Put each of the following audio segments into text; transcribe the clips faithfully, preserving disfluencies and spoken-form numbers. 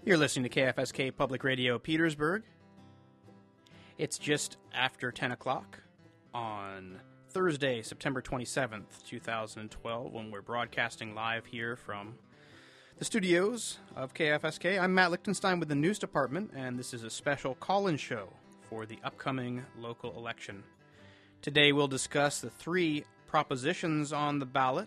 You're listening to K F S K Public Radio Petersburg. It's just after ten o'clock on Thursday, September twenty-seventh, twenty twelve, when we're broadcasting live here from the studios of K F S K. I'm Matt Lichtenstein with the News Department, and this is a special call-in show for the upcoming local election. Today we'll discuss the three propositions on the ballot.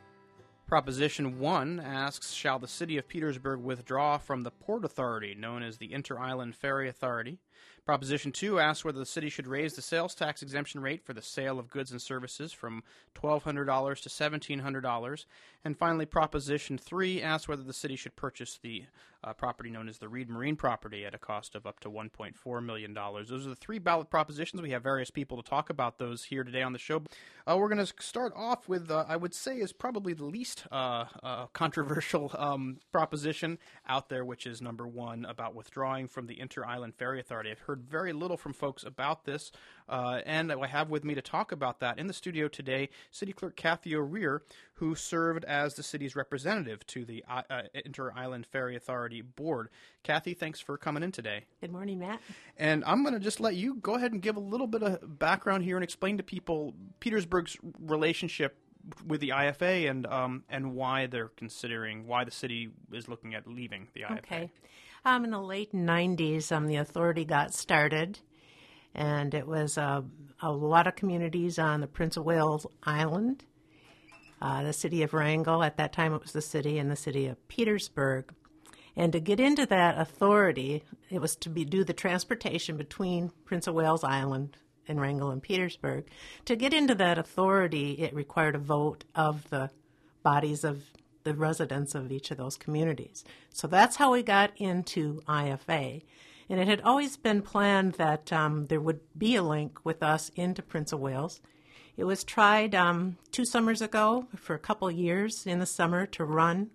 Proposition one asks, shall the City of Petersburg withdraw from the Port Authority, known as the Inter-Island Ferry Authority? Proposition two asks whether the city should raise the sales tax exemption rate for the sale of goods and services from twelve hundred dollars to seventeen hundred dollars. And finally, Proposition three asks whether the city should purchase the uh, property known as the Reed Marine property at a cost of up to one point four million dollars. Those are the three ballot propositions. We have various people to talk about those here today on the show. Uh, we're going to start off with, uh, I would say, is probably the least uh, uh, controversial um, proposition out there, which is number one, about withdrawing from the Inter-Island Ferry Authority. I've heard very little from folks about this, uh, and I have with me to talk about that in the studio today City Clerk Kathy O'Rear, who served as the city's representative to the uh, uh, Inter-Island Ferry Authority Board. Kathy, thanks for coming in today. Good morning, Matt. And I'm going to just let you go ahead and give a little bit of background here and explain to people Petersburg's relationship with the I F A and um, and why they're considering, why the city is looking at leaving the I F A. Okay. Um, in the late nineties, um, the authority got started, and it was uh, a lot of communities on the Prince of Wales Island, uh, the city of Wrangell. At that time, it was the city, and the city of Petersburg. And to get into that authority, it was to be do the transportation between Prince of Wales Island and Wrangell and Petersburg. To get into that authority, it required a vote of the bodies of the residents of each of those communities. So that's how we got into I F A. And it had always been planned that um, there would be a link with us into Prince of Wales. It was tried um, two summers ago for a couple years in the summer to run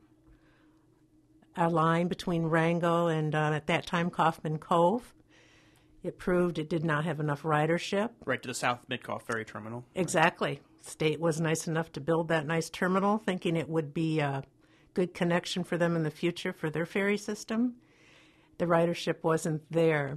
a line between Wrangell and, uh, at that time, Kaufman Cove. It proved it did not have enough ridership. Right to the South Midcoff Ferry Terminal. Exactly. State was nice enough to build that nice terminal, thinking it would be a good connection for them in the future for their ferry system. The ridership wasn't there.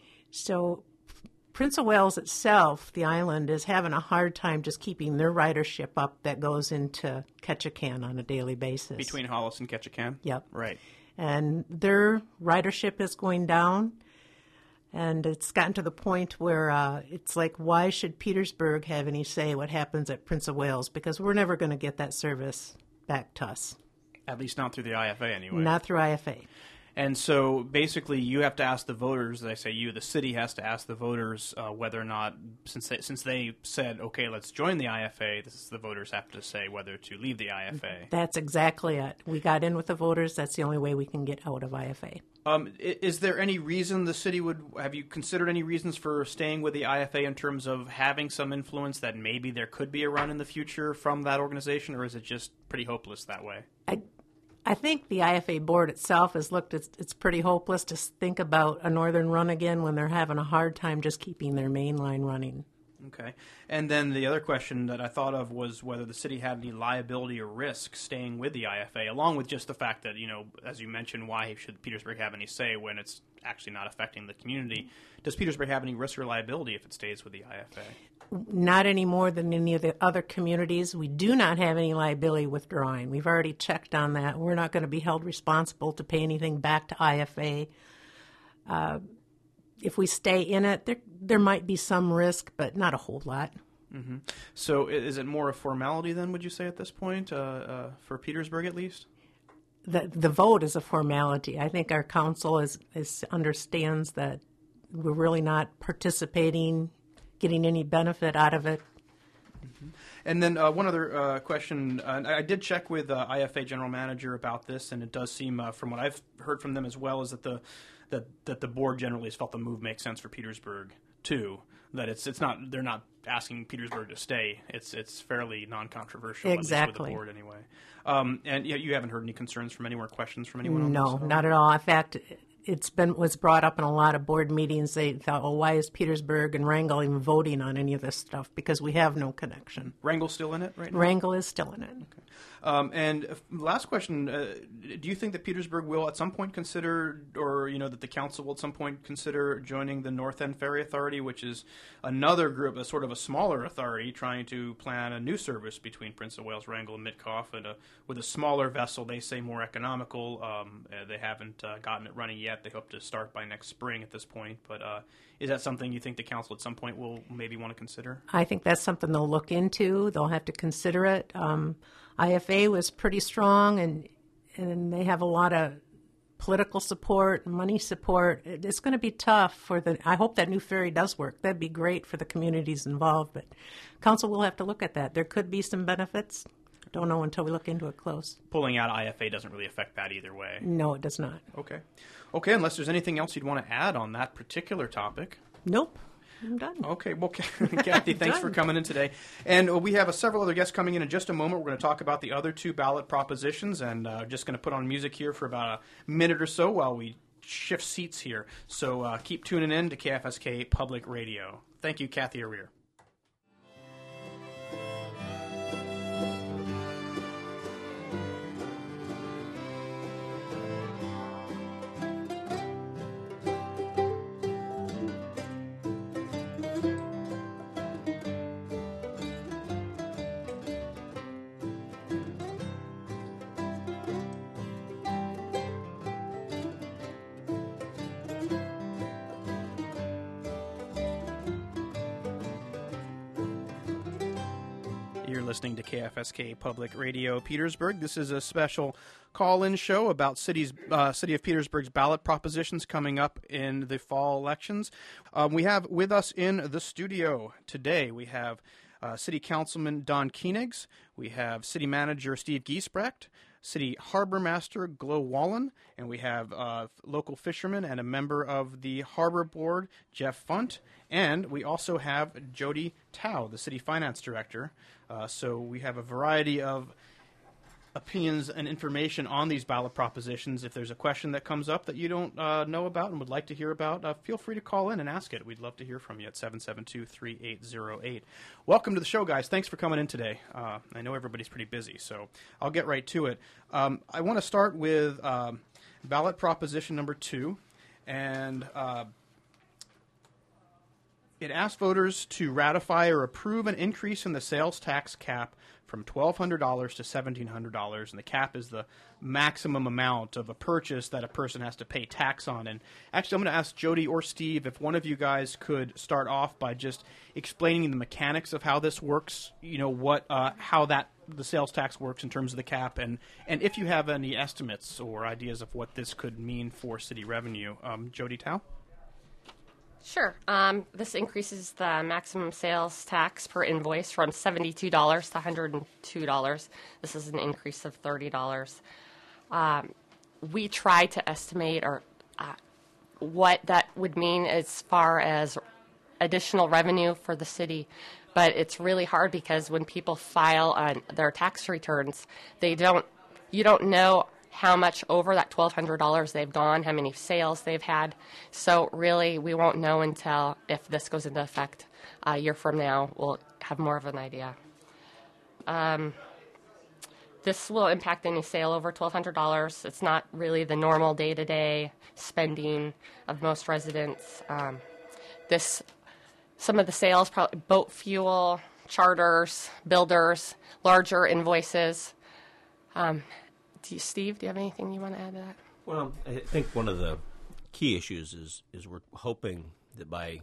So Prince of Wales itself, the island, is having a hard time just keeping their ridership up that goes into Ketchikan on a daily basis. Between Hollis and Ketchikan? Yep. Right. And their ridership is going down. And it's gotten to the point where uh, it's like, why should Petersburg have any say what happens at Prince of Wales? Because we're never going to get that service back to us. At least not through the I F A anyway. Not through I F A. And so basically you have to ask the voters, I say you, the city has to ask the voters uh, whether or not, since they, since they said, okay, let's join the I F A, this is the voters have to say whether to leave the I F A. That's exactly it. We got in with the voters. That's the only way we can get out of I F A. Um, is there any reason the city would, have you considered any reasons for staying with the I F A in terms of having some influence that maybe there could be a run in the future from that organization, or is it just pretty hopeless that way? I, I think the I F A board itself has looked, it's, it's pretty hopeless to think about a northern run again when they're having a hard time just keeping their main line running. Okay. And then the other question that I thought of was whether the city had any liability or risk staying with the I F A, along with just the fact that, you know, as you mentioned, why should Petersburg have any say when it's actually not affecting the community? Does Petersburg have any risk or liability if it stays with the I F A? Not any more than any of the other communities. We do not have any liability withdrawing. We've already checked on that. We're not going to be held responsible to pay anything back to I F A. Uh, if we stay in it, there there might be some risk, but not a whole lot. Mm-hmm. So is it more a formality then, would you say, at this point, uh, uh, for Petersburg at least? The the vote is a formality. I think our council is, is understands that we're really not participating, getting any benefit out of it. Mm-hmm. And then uh, one other uh, question. Uh, I did check with uh, I F A general manager about this, and it does seem, uh, from what I've heard from them as well, is that the that that the board generally has felt the move makes sense for Petersburg too. That it's it's not they're not asking Petersburg to stay. It's it's fairly non-controversial. Exactly. At least with the board anyway. Um, and yeah, you haven't heard any concerns from anyone, or questions from anyone? No, on this? not at all. In fact, it's been was brought up in a lot of board meetings. They thought, well, why is Petersburg and Wrangell even voting on any of this stuff? Because we have no connection. Wrangell's still in it right now? Wrangell is still in it. Okay. Um, and uh, last question, uh, do you think that Petersburg will at some point consider, or, you know, that the council will at some point consider joining the North End Ferry Authority, which is another group, a sort of a smaller authority, trying to plan a new service between Prince of Wales, Wrangell, and Mitkoff, and a, with a smaller vessel, they say more economical. Um, uh, they haven't uh, gotten it running yet. They hope to start by next spring at this point. But uh, is that something you think the council at some point will maybe want to consider? I think that's something they'll look into. They'll have to consider it. Um, I F A was pretty strong, and and they have a lot of political support, money support. It's going to be tough for the. I hope that new ferry does work. That'd be great for the communities involved. But council will have to look at that. There could be some benefits. Don't know until we look into it close. Pulling out I F A doesn't really affect that either way. No, it does not. Okay. Okay, unless there's anything else you'd want to add on that particular topic. Nope. I'm done. Okay, well, Kathy, thanks for coming in today. And we have uh, several other guests coming in in just a moment. We're going to talk about the other two ballot propositions, and uh, just going to put on music here for about a minute or so while we shift seats here. So uh, keep tuning in to K F S K Public Radio. Thank you, Kathy Arrear. You're listening to K F S K Public Radio Petersburg. This is a special call-in show about city's uh, City of Petersburg's ballot propositions coming up in the fall elections. Um, we have with us in the studio today, we have uh, City Councilman Don Koenigs, we have City Manager Steve Giesbrecht, City Harbor Master Glo Wallen, and we have uh, local fisherman and a member of the Harbor Board, Jeff Funt, and we also have Jody Tao, the City Finance Director. Uh, so we have a variety of opinions and information on these ballot propositions. If there's a question that comes up that you don't uh, know about and would like to hear about, uh, feel free to call in and ask it. We'd love to hear from you at seven seven two, three eight zero eight. Welcome to the show, guys. Thanks for coming in today. Uh, I know everybody's pretty busy, so I'll get right to it. Um, I want to start with um, ballot proposition number two, and uh, it asks voters to ratify or approve an increase in the sales tax cap from twelve hundred dollars to seventeen hundred dollars, and the cap is the maximum amount of a purchase that a person has to pay tax on. And actually, I'm going to ask Jody or Steve if one of you guys could start off by just explaining the mechanics of how this works, you know, what, uh, how that the sales tax works in terms of the cap, and, and if you have any estimates or ideas of what this could mean for city revenue. Um, Jody Tao? Sure. Um, this increases the maximum sales tax per invoice from seventy-two dollars to one hundred two dollars. This is an increase of thirty dollars. Um, we try to estimate or uh, what that would mean as far as additional revenue for the city, but it's really hard because when people file on their tax returns, they don't. You don't know how much over that twelve hundred dollars they've gone, how many sales they've had. So really, we won't know until if this goes into effect a year from now. We'll have more of an idea. Um, this will impact any sale over twelve hundred dollars. It's not really the normal day-to-day spending of most residents. Um, this, some of the sales, probably boat fuel, charters, builders, larger invoices. Um, Do you, Steve, do you have anything you want to add to that? Well, I think one of the key issues is is we're hoping that by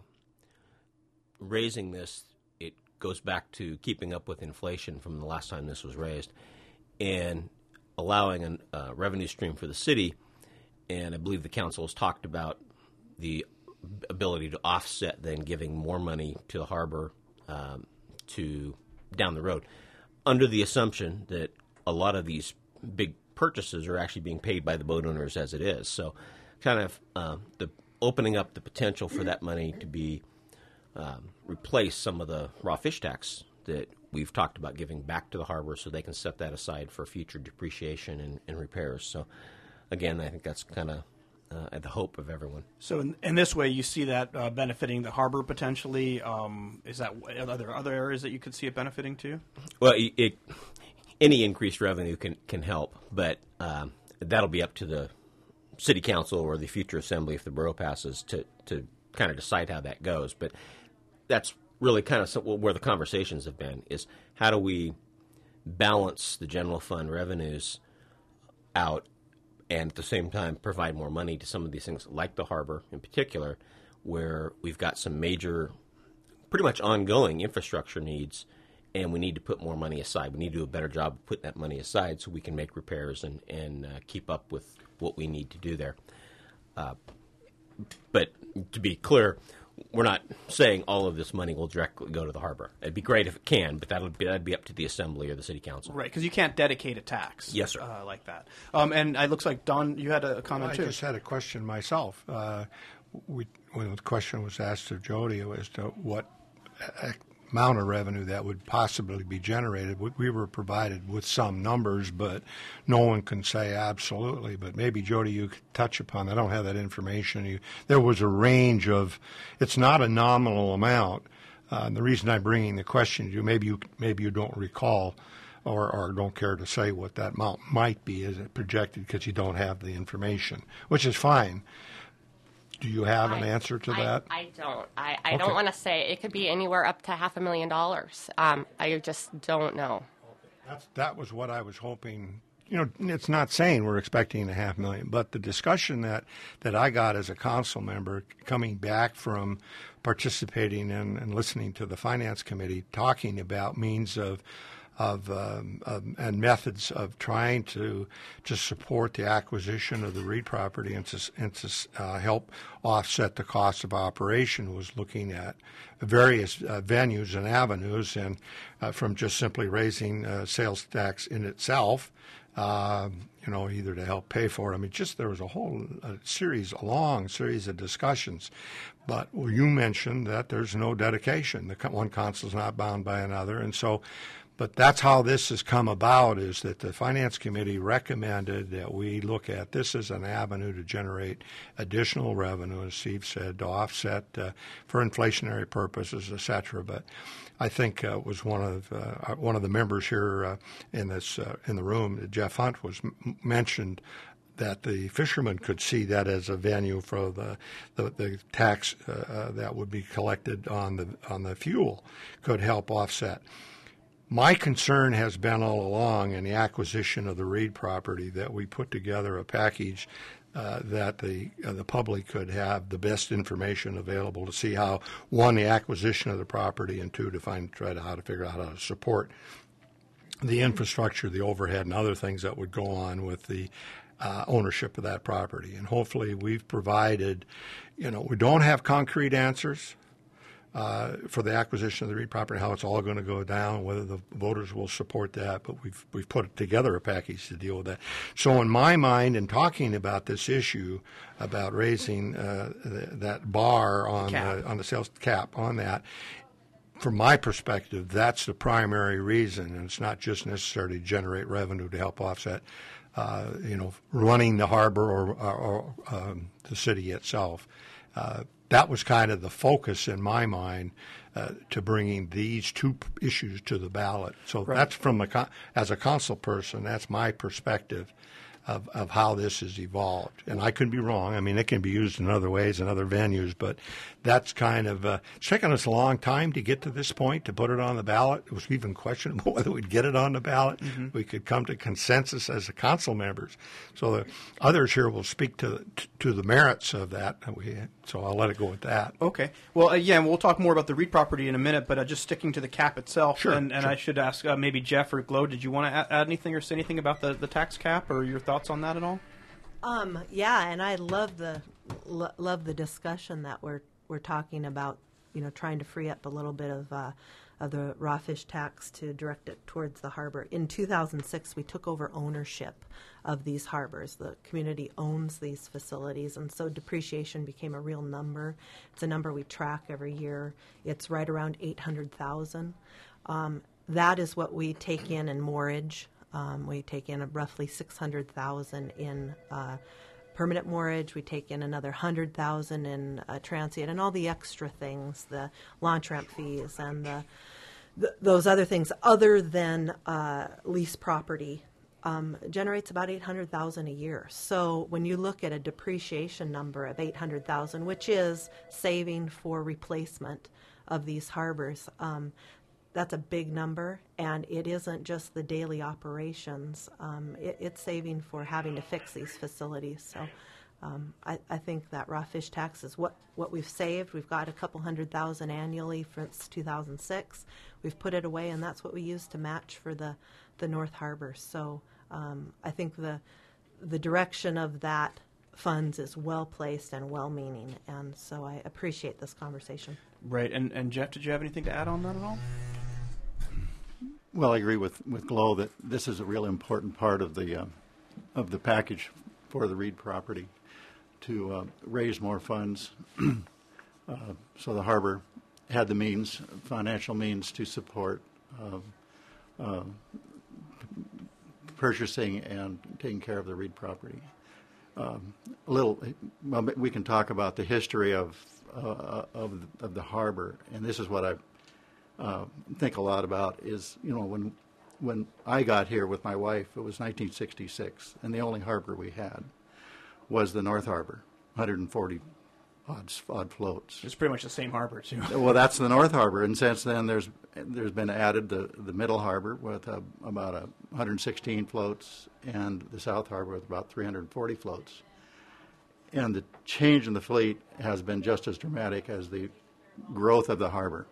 raising this, it goes back to keeping up with inflation from the last time this was raised and allowing a uh, revenue stream for the city. And I believe the council has talked about the ability to offset then giving more money to the harbor um, to down the road, under the assumption that a lot of these big purchases are actually being paid by the boat owners as it is. So kind of uh, the opening up the potential for that money to be um, replace some of the raw fish tax that we've talked about giving back to the harbor so they can set that aside for future depreciation and, and repairs. So again, I think that's kind of uh, at the hope of everyone. So in, in this way, you see that uh, benefiting the harbor potentially. Um, is that are there other areas that you could see it benefiting too? Well, it, it any increased revenue can, can help, but um, that'll be up to the city council or the future assembly if the borough passes to, to kind of decide how that goes. But that's really kind of some, where the conversations have been, is how do we balance the general fund revenues out and at the same time provide more money to some of these things like the harbor in particular, where we've got some major, pretty much ongoing infrastructure needs, and we need to put more money aside. We need to do a better job of putting that money aside so we can make repairs and, and uh, keep up with what we need to do there. Uh, but to be clear, we're not saying all of this money will directly go to the harbor. It'd be great if it can, but that'll be, that'd be up to the assembly or the city council. Right, because you can't dedicate a tax. Yes, sir. Uh, like that. Um, and it looks like, Don, you had a, a comment, well, I too. I just had a question myself. Uh, we, when the question was asked of Jody as to what amount of revenue that would possibly be generated, we, we were provided with some numbers, but no one can say absolutely. But maybe, Jody, you could touch upon that. I don't have that information. You, there was a range of, it's not a nominal amount. Uh, and the reason I'm bringing the question to you, maybe you, maybe you don't recall or, or don't care to say what that amount might be as it projected because you don't have the information, which is fine. Do you have an I, answer to I, that? I don't. I, I Okay. don't want to say. It could be anywhere up to half a million dollars. Um, I just don't know. That's, that was what I was hoping. You know, it's not saying we're expecting a half million, but the discussion that, that I got as a council member coming back from participating in and listening to the Finance Committee talking about means of Of, um, of and methods of trying to to support the acquisition of the Reed property and to, and to uh, help offset the cost of operation was looking at various uh, venues and avenues, and uh, from just simply raising uh, sales tax in itself, uh, you know, either to help pay for it. I mean, just there was a whole a series, a long series of discussions. But well, you mentioned that there's no dedication. The one council's not bound by another, and so. But that's how this has come about, is that the Finance Committee recommended that we look at this as an avenue to generate additional revenue, as Steve said, to offset uh, for inflationary purposes, et cetera. But I think uh, was one of uh, one of the members here uh, in this uh, in the room, Jeff Hunt, was m- mentioned that the fishermen could see that as a venue for the the, the tax uh, uh, that would be collected on the on the fuel could help offset. My concern has been all along in the acquisition of the Reed property that we put together a package uh, that the uh, the public could have the best information available to see how, one, the acquisition of the property, and two, to find try to how to figure out how to support the infrastructure, the overhead, and other things that would go on with the uh, ownership of that property. And hopefully we've provided, you know, we don't have concrete answers Uh, for the acquisition of the Reed property, how it's all going to go down, whether the voters will support that, but we've we've put together a package to deal with that. So in my mind, in talking about this issue, about raising uh, th- that bar on the, on the sales cap on that, from my perspective, that's the primary reason, and it's not just necessarily to generate revenue to help offset, uh, you know, running the harbor or, or, or um, the city itself. Uh, That was kind of the focus in my mind uh, to bringing these two p- issues to the ballot. So Right. that's from a co- as a council person, that's my perspective of, of how this has evolved. And I could be wrong. I mean, it can be used in other ways in other venues, but that's kind of uh, it's taken us a long time to get to this point, to put it on the ballot. It was even questionable whether we'd get it on the ballot. Mm-hmm. We could come to consensus as the council members. So the others here will speak to to the merits of that. We, so I'll let it go with that. Okay. Well, uh, yeah, and we'll talk more about the Reed property in a minute, but uh, just sticking to the cap itself. Sure, And, and sure. I should ask uh, maybe Jeff or Glo, did you want to add, add anything or say anything about the, the tax cap or your thoughts on that at all? Um, yeah, and I love the lo- love the discussion that we're we're talking about. You know, trying to free up a little bit of uh, of the raw fish tax to direct it towards the harbor. In two thousand six, we took over ownership of these harbors. The community owns these facilities, and so depreciation became a real number. It's a number we track every year. It's right around eight hundred thousand. Um, that is what we take in in moorage. Um, we take in a roughly six hundred thousand in uh, permanent moorage. We take in another one hundred thousand in uh, transient, and all the extra things, the launch ramp fees and the th- those other things other than uh, lease property um, generates about eight hundred thousand dollars a year. So when you look at a depreciation number of eight hundred thousand dollars, which is saving for replacement of these harbors, um, that's a big number, and it isn't just the daily operations. Um, it, it's saving for having to fix these facilities. So um, I, I think that raw fish tax is what, what we've saved. We've got a couple hundred thousand annually since two thousand six. We've put it away, and that's what we use to match for the, the North Harbor. So um, I think the the direction of that funds is well placed and well meaning, and so I appreciate this conversation. Right, and and Jeff, did you have anything to add on that at all? Well, I agree with, with Glo that this is a real important part of the uh, of the package for the Reed property to uh, raise more funds, uh, so the harbor had the means, financial means, to support uh, uh, purchasing and taking care of the Reed property. Um, a little, well, we can talk about the history of uh, of of the harbor, and this is what I uh, think a lot about. Is you know when when I got here with my wife, it was nineteen sixty-six, and the only harbor we had was the North Harbor, one hundred forty odd odd floats. It's pretty much the same harbor too. Well, that's the North Harbor, and since then there's there's been added the the Middle Harbor with uh, about a one hundred sixteen floats, and the South Harbor with about three hundred forty floats. And the change in the fleet has been just as dramatic as the growth of the harbor.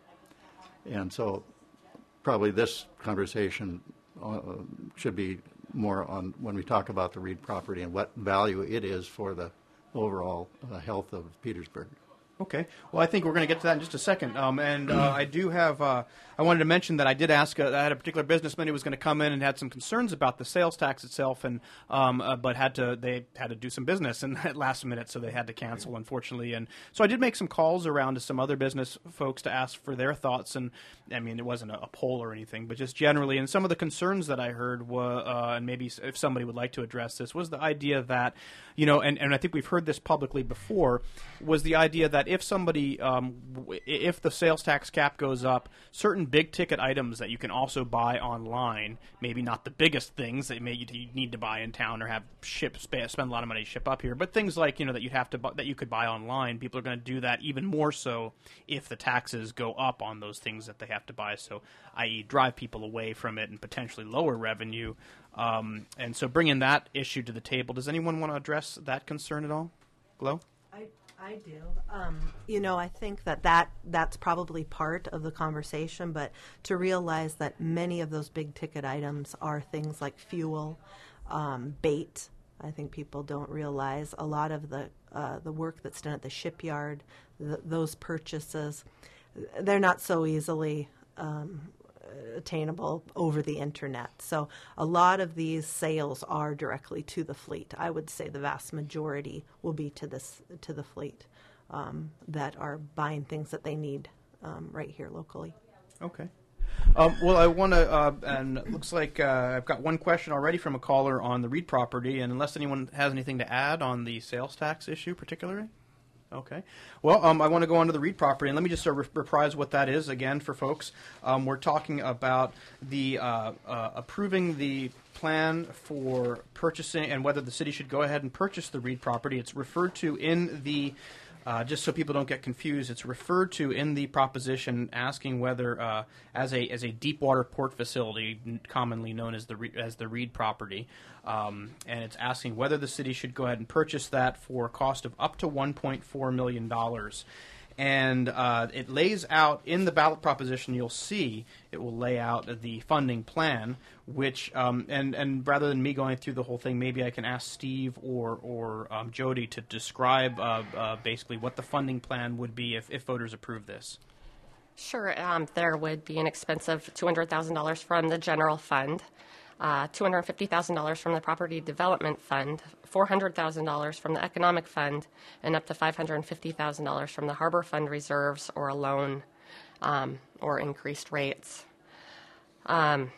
And so probably this conversation uh, should be more on when we talk about the Reed property and what value it is for the overall uh, health of Petersburg. Okay. Well, I think we're going to get to that in just a second. Um, and uh, I do have, uh, I wanted to mention that I did ask, uh, I had a particular businessman who was going to come in and had some concerns about the sales tax itself, and um, uh, but had to, they had to do some business and at last minute, so they had to cancel, unfortunately. And so I did make some calls around to some other business folks to ask for their thoughts. And I mean, it wasn't a, a poll or anything, but just generally. And some of the concerns that I heard were, uh, and maybe if somebody would like to address this, was the idea that, you know, and, and I think we've heard this publicly before, was the idea that if somebody, um, w- if the sales tax cap goes up, certain big ticket items that you can also buy online, maybe not the biggest things that may you need to buy in town or have ship spend a lot of money to ship up here, but things like, you know, that you'd have to bu- that you could buy online, people are going to do that even more so if the taxes go up on those things that they have to buy. So, that is, drive people away from it and potentially lower revenue. Um, and so, bringing that issue to the table, does anyone want to address that concern at all? Glo? I do. Um, you know, I think that, that that's probably part of the conversation, but to realize that many of those big ticket items are things like fuel, um, bait. I think people don't realize a lot of the uh, the work that's done at the shipyard, th- those purchases, they're not so easily um, attainable over the internet. So a lot of these sales are directly to the fleet. I would say the vast majority will be to this to the fleet um, that are buying things that they need um, right here locally. Okay. Um, well, I want to, uh, and it looks like uh, I've got one question already from a caller on the Reed property, and unless anyone has anything to add on the sales tax issue particularly? Okay. Well, um, I want to go on to the Reed property, and let me just sort of reprise what that is again for folks. Um, we're talking about the uh, uh, approving the plan for purchasing and whether the city should go ahead and purchase the Reed property. It's referred to in the Uh, just so people don't get confused, it's referred to in the proposition asking whether, uh, as a as a deep water port facility, commonly known as the Re- as the Reed property, um, and it's asking whether the city should go ahead and purchase that for a cost of up to one point four million dollars. And uh, it lays out in the ballot proposition. You'll see it will lay out the funding plan, which um, and and rather than me going through the whole thing, maybe I can ask Steve or or um, Jody to describe uh, uh, basically what the funding plan would be if, if voters approve this. Sure. Um, there would be an expense of two hundred thousand dollars from the general fund, uh, two hundred fifty thousand dollars from the property development fund, four hundred thousand dollars from the economic fund, and up to five hundred fifty thousand dollars from the harbor fund reserves or a loan um, or increased rates. Um,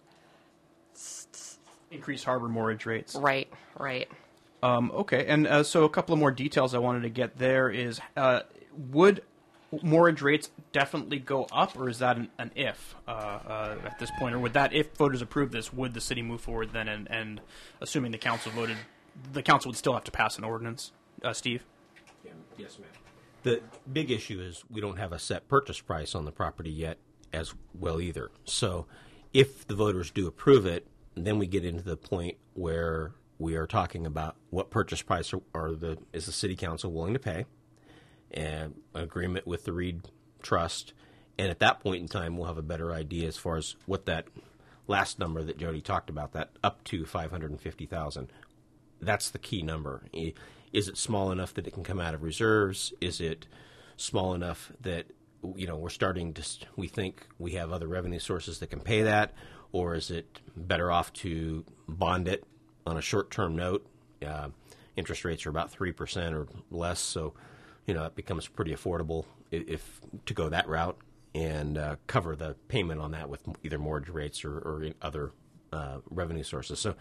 Increased harbor mortgage rates. Right, right. Um, okay, and uh, so a couple of more details I wanted to get there is, uh, would mortgage rates definitely go up, or is that an, an if uh, uh, at this point? Or would that, if voters approve this, would the city move forward then, and, and assuming the council voted, the council would still have to pass an ordinance? Uh, Steve? Yeah. Yes, ma'am. The big issue is we don't have a set purchase price on the property yet as well either. So if the voters do approve it, then we get into the point where we are talking about what purchase price are, are the is the city council willing to pay, and agreement with the Reed Trust. And at that point in time, we'll have a better idea as far as what that last number that Jody talked about, that up to five hundred fifty thousand dollars. That's the key number. Is it small enough that it can come out of reserves? Is it small enough that, you know, we're starting to, we think we have other revenue sources that can pay that? Or is it better off to bond it on a short-term note? Uh, interest rates are about three percent or less, so, you know, it becomes pretty affordable if, if to go that route and uh, cover the payment on that with either mortgage rates or, or other uh, revenue sources. So,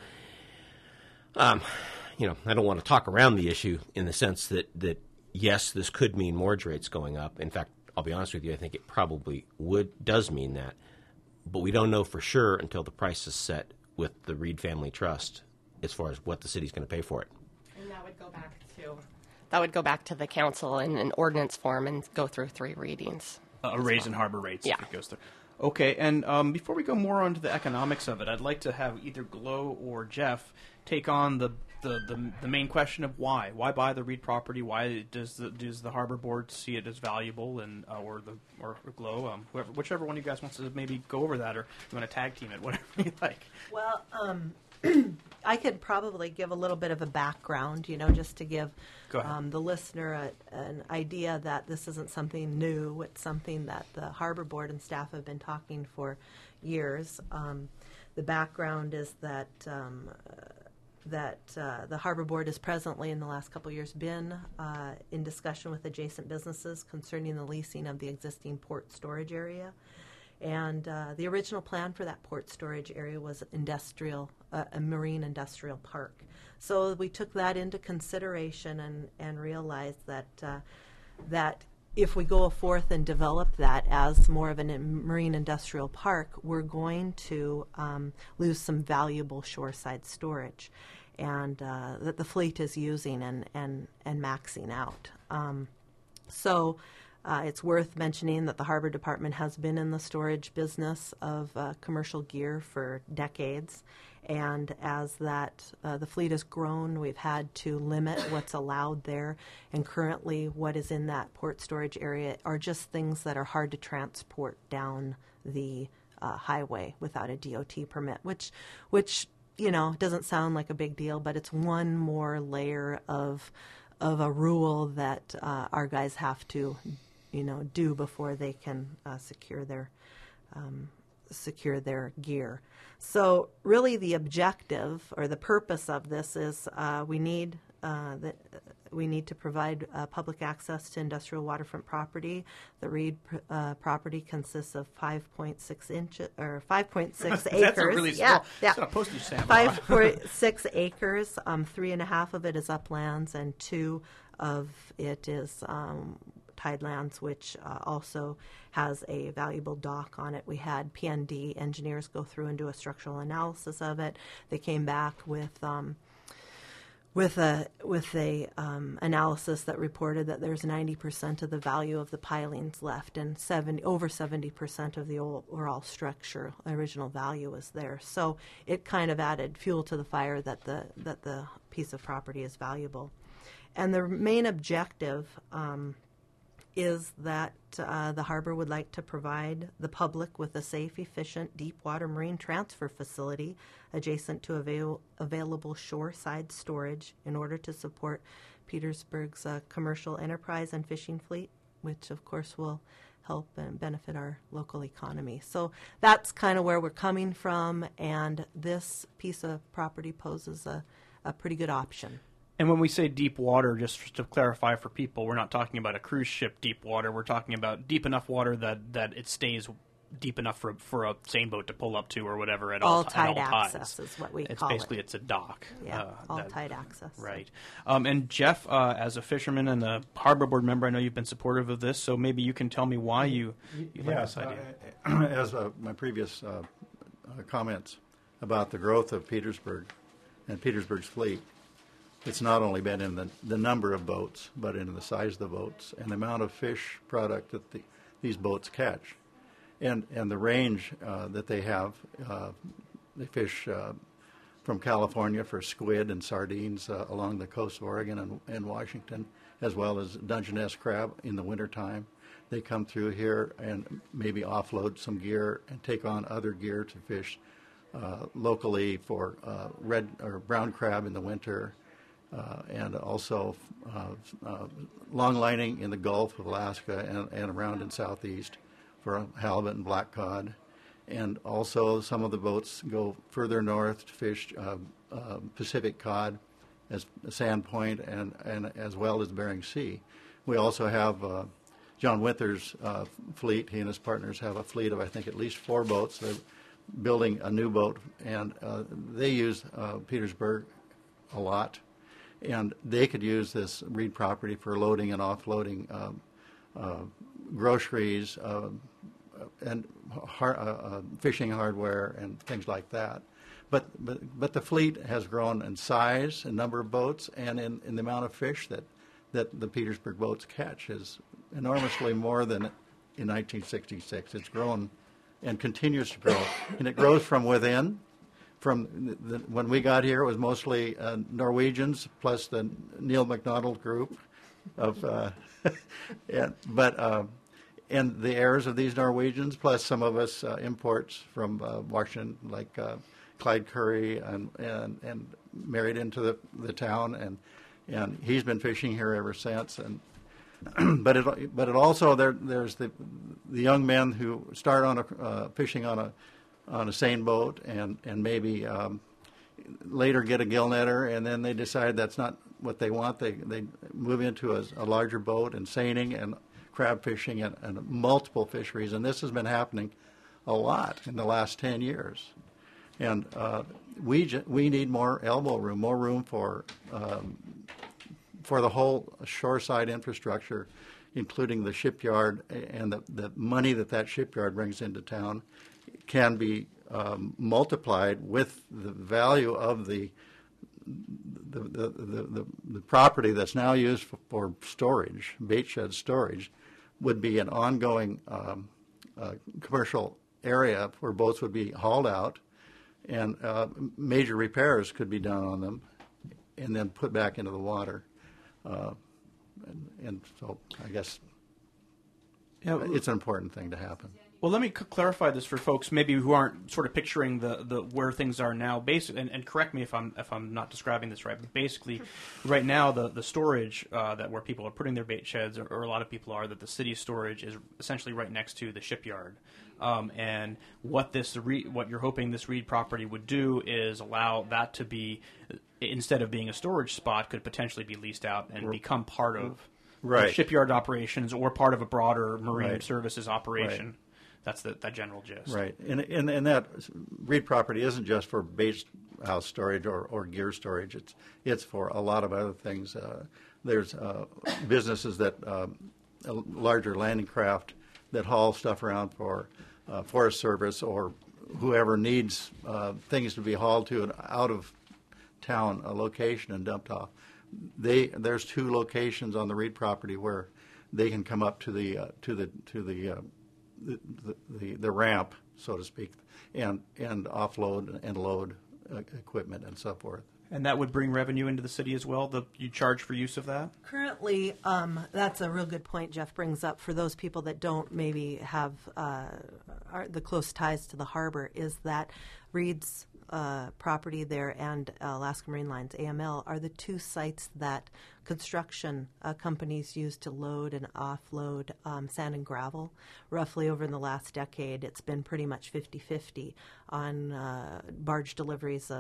um, you know, I don't want to talk around the issue in the sense that, that, yes, this could mean mortgage rates going up. In fact, I'll be honest with you, I think it probably would does mean that. But we don't know for sure until the price is set with the Reed Family Trust as far as what the city's going to pay for it. And that would go back to that would go back to the council in an ordinance form and go through three readings. Uh, a raise in harbor rates. Yeah. If it goes through. Okay, and um, before we go more on to the economics of it, I'd like to have either Glow or Jeff take on the the, the, the main question of why. Why buy the Reed property? Why does the does the harbor board see it as valuable, and uh, or the or, or Glow, um, whoever, whichever one of you guys wants to maybe go over that, or you want to tag team it, whatever you like. Well, um, I could probably give a little bit of a background, you know, just to give um, the listener a, an idea that this isn't something new. It's something that the harbor board and staff have been talking for years. Um, the background is that um, uh, that uh, the harbor board has presently, in the last couple of years, been uh, in discussion with adjacent businesses concerning the leasing of the existing port storage area. And uh, the original plan for that port storage area was industrial, uh, a marine industrial park. So we took that into consideration and, and realized that uh, that if we go forth and develop that as more of a marine industrial park, we're going to um, lose some valuable shoreside storage, and uh, that the fleet is using and and, and maxing out. Um, so. Uh, it's worth mentioning that the Harbor Department has been in the storage business of uh, commercial gear for decades, and as that uh, the fleet has grown, we've had to limit what's allowed there, and currently what is in that port storage area are just things that are hard to transport down the uh, highway without a D O T permit, which, which you know, doesn't sound like a big deal, but it's one more layer of of a rule that uh, our guys have to you know, do before they can uh, secure their um, secure their gear. So really, the objective or the purpose of this is uh, we need uh, the, we need to provide uh, public access to industrial waterfront property. The Reed uh, property consists of five point six inches or five point six acres. That's a really small. Yeah, yeah. It's not a postage stamp. Five point six acres. Um, three and a half of it is uplands, and two of it is Um, Tidelands, which uh, also has a valuable dock on it. We had P N D engineers go through and do a structural analysis of it. They came back with um, with a with a um, analysis that reported that there's ninety percent of the value of the pilings left, and seventy over seventy percent of the overall structure original value is there. So it kind of added fuel to the fire that the that the piece of property is valuable, and the main objective. Um, is that uh, the harbor would like to provide the public with a safe, efficient, deep-water marine transfer facility adjacent to avail- available shoreside storage in order to support Petersburg's uh, commercial enterprise and fishing fleet, which, of course, will help and benefit our local economy. So that's kind of where we're coming from, and this piece of property poses a, a pretty good option. And when we say deep water, just to clarify for people, we're not talking about a cruise ship deep water. We're talking about deep enough water that, that it stays deep enough for for a seine boat to pull up to or whatever at all all, ti- at tide all tides. access is what we It's call basically it. it's a dock. Yeah, uh, all that- tide access. Right. Um, and Jeff, uh, as a fisherman and a harbor board member, I know you've been supportive of this. So maybe you can tell me why you, you like Yes, this idea. uh, as uh, my previous uh, uh, comments about the growth of Petersburg and Petersburg's fleet, it's not only been in the, the number of boats, but in the size of the boats and the amount of fish product that the, these boats catch. And, and the range uh, that they have, uh, they fish uh, from California for squid and sardines uh, along the coast of Oregon and, and Washington, as well as Dungeness crab in the wintertime. They come through here and maybe offload some gear and take on other gear to fish uh, locally for uh, red or brown crab in the winter, uh, and also uh, uh, long lining in the Gulf of Alaska and, and around in southeast for halibut and black cod. And also some of the boats go further north to fish uh, uh, Pacific cod as Sandpoint and, and as well as Bering Sea. We also have uh, John Winther's uh, fleet. He and his partners have a fleet of, I think, at least four boats. They're building a new boat, and uh, they use uh, Petersburg a lot. And they could use this Reed property for loading and offloading um, uh, groceries, uh, and har- uh, uh, fishing hardware and things like that. But, but but the fleet has grown in size and number of boats, and in, in the amount of fish that, that the Petersburg boats catch is enormously more than in nineteen sixty-six. It's grown and continues to grow, and it grows from within. From the, the, when we got here, it was mostly uh, Norwegians plus the Neil McDonald group of, uh, and, but. Uh, And the heirs of these Norwegians, plus some of us uh, imports from uh, Washington, like uh, Clyde Curry, and, and and married into the, the town, and and he's been fishing here ever since. And but it but it also there there's the the young men who start on a uh, fishing on a on a seine boat, and and maybe um, later get a gill netter, and then they decide that's not what they want. They they move into a, a larger boat and seining and crab fishing and, and multiple fisheries, and this has been happening a lot in the last ten years. And uh, we ju- we need more elbow room, more room for um, for the whole shoreside infrastructure, including the shipyard, and the, the money that that shipyard brings into town can be um, multiplied with the value of the the, the, the, the, the property that's now used for, for storage, bait shed storage, would be an ongoing um, uh, commercial area where boats would be hauled out, and uh, major repairs could be done on them, and then put back into the water. Uh, and, and so I guess Yeah, it's an important thing to happen. Well, let me c- clarify this for folks maybe who aren't sort of picturing the, the where things are now. Basic, and, and correct me if I'm if I'm not describing this right. But basically, right now the the storage uh, that where people are putting their bait sheds, or, or a lot of people are, that the city's storage is essentially right next to the shipyard. Um, and what this re- what you're hoping this Reed property would do is allow that to be, instead of being a storage spot, could potentially be leased out and become part of Right. shipyard operations or part of a broader marine Right. services operation. Right. That's the that general gist. Right, and and, and that Reed property isn't just for bait house storage or, or gear storage. It's it's for a lot of other things. Uh, there's uh, businesses that um, larger landing craft that haul stuff around for uh, Forest Service or whoever needs uh, things to be hauled to an out of town a location and dumped off. They there's two locations on the Reed property where they can come up to the uh, to the to the uh, The, the, the ramp, so to speak, and, and offload and load uh, equipment and so forth. And that would bring revenue into the city as well? The, you charge for use of that? Currently, um, that's a real good point Jeff brings up for those people that don't maybe have uh, are the close ties to the harbor, is that Reed's uh, property there and uh, Alaska Marine Lines, A M L, are the two sites that construction uh, companies use to load and offload um, sand and gravel. Roughly over in the last decade, it's been pretty much fifty-fifty on uh, barge deliveries of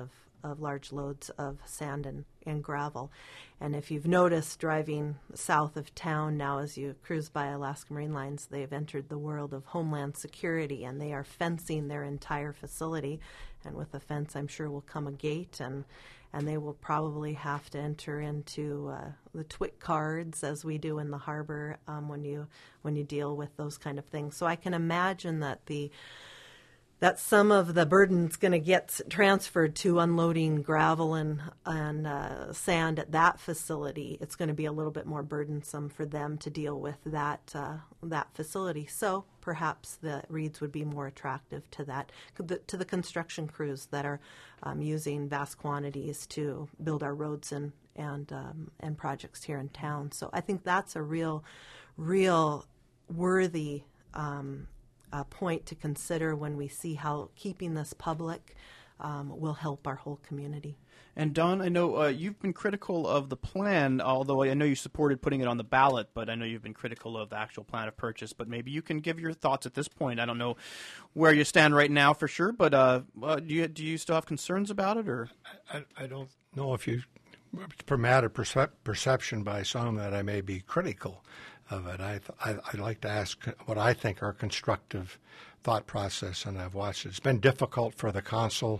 of large loads of sand and, and gravel. And if you've noticed driving south of town now as you cruise by Alaska Marine Lines, they've entered the world of Homeland Security, and they are fencing their entire facility. And with the fence, I'm sure will come a gate, and and they will probably have to enter into uh, the T W I C cards as we do in the harbor um, when you when you deal with those kind of things. So I can imagine that the that some of the burden's going to get transferred to unloading gravel and and uh, sand at that facility. It's going to be a little bit more burdensome for them to deal with that uh, that facility. So perhaps the reeds would be more attractive to that to the construction crews that are um, using vast quantities to build our roads and and um, and projects here in town. So I think that's a real, real worthy. Um, Uh, point to consider when we see how keeping this public um, will help our whole community. And Don, I know uh, you've been critical of the plan, although I know you supported putting it on the ballot, but I know you've been critical of the actual plan of purchase. But maybe you can give your thoughts at this point. I don't know where you stand right now for sure, but uh, uh, do you do you still have concerns about it, or? I, I don't know if you permit a percep- perception by some that I may be critical of it. I, I, I'd like to ask what I think are constructive thought process, and I've watched it. It's been difficult for the council.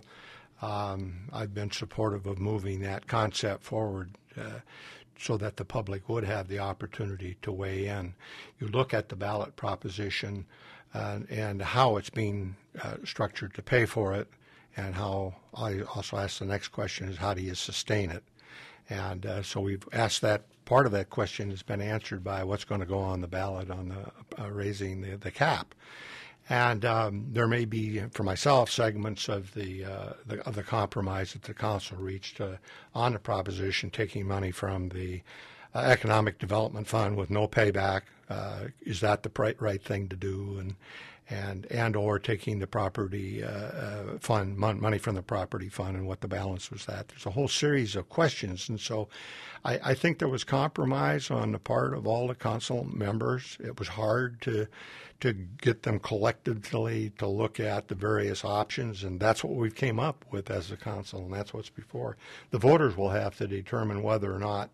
Um, I've been supportive of moving that concept forward uh, so that the public would have the opportunity to weigh in. You look at the ballot proposition uh, and how it's being uh, structured to pay for it, and how I also ask the next question is how do you sustain it? And uh, so we've asked that. Part of that question has been answered by what's going to go on the ballot on the uh, raising the, the cap. And um, there may be, for myself, segments of the, uh, the of the compromise that the council reached uh, on the proposition, taking money from the uh, Economic Development Fund with no payback. Uh, is that the right, right thing to do? And and and or taking the property uh, uh, fund mon- money from the property fund and what the balance was that. There's a whole series of questions, and so I, I think there was compromise on the part of all the council members. It was hard to to get them collectively to look at the various options, and that's what we came up with as a council, and that's what's before. The voters will have to determine whether or not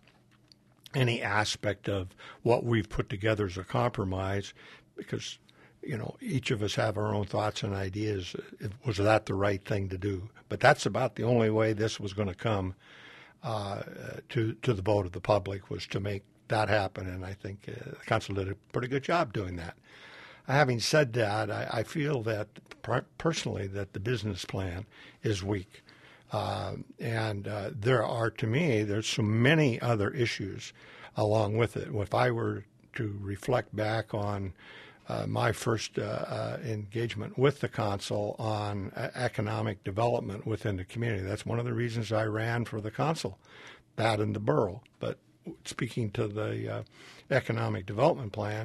any aspect of what we've put together as a compromise, because you know, each of us have our own thoughts and ideas. Was that the right thing to do? But that's about the only way this was going to come uh, to to the vote of the public, was to make that happen. And I think uh, the council did a pretty good job doing that. Having said that, I, I feel that personally that the business plan is weak. Uh, and uh, there are, to me, there's so many other issues along with it. If I were to reflect back on Uh, my first uh, uh, engagement with the council on uh, economic development within the community. That's one of the reasons I ran for the council, that and the borough. But speaking to the uh, economic development plan,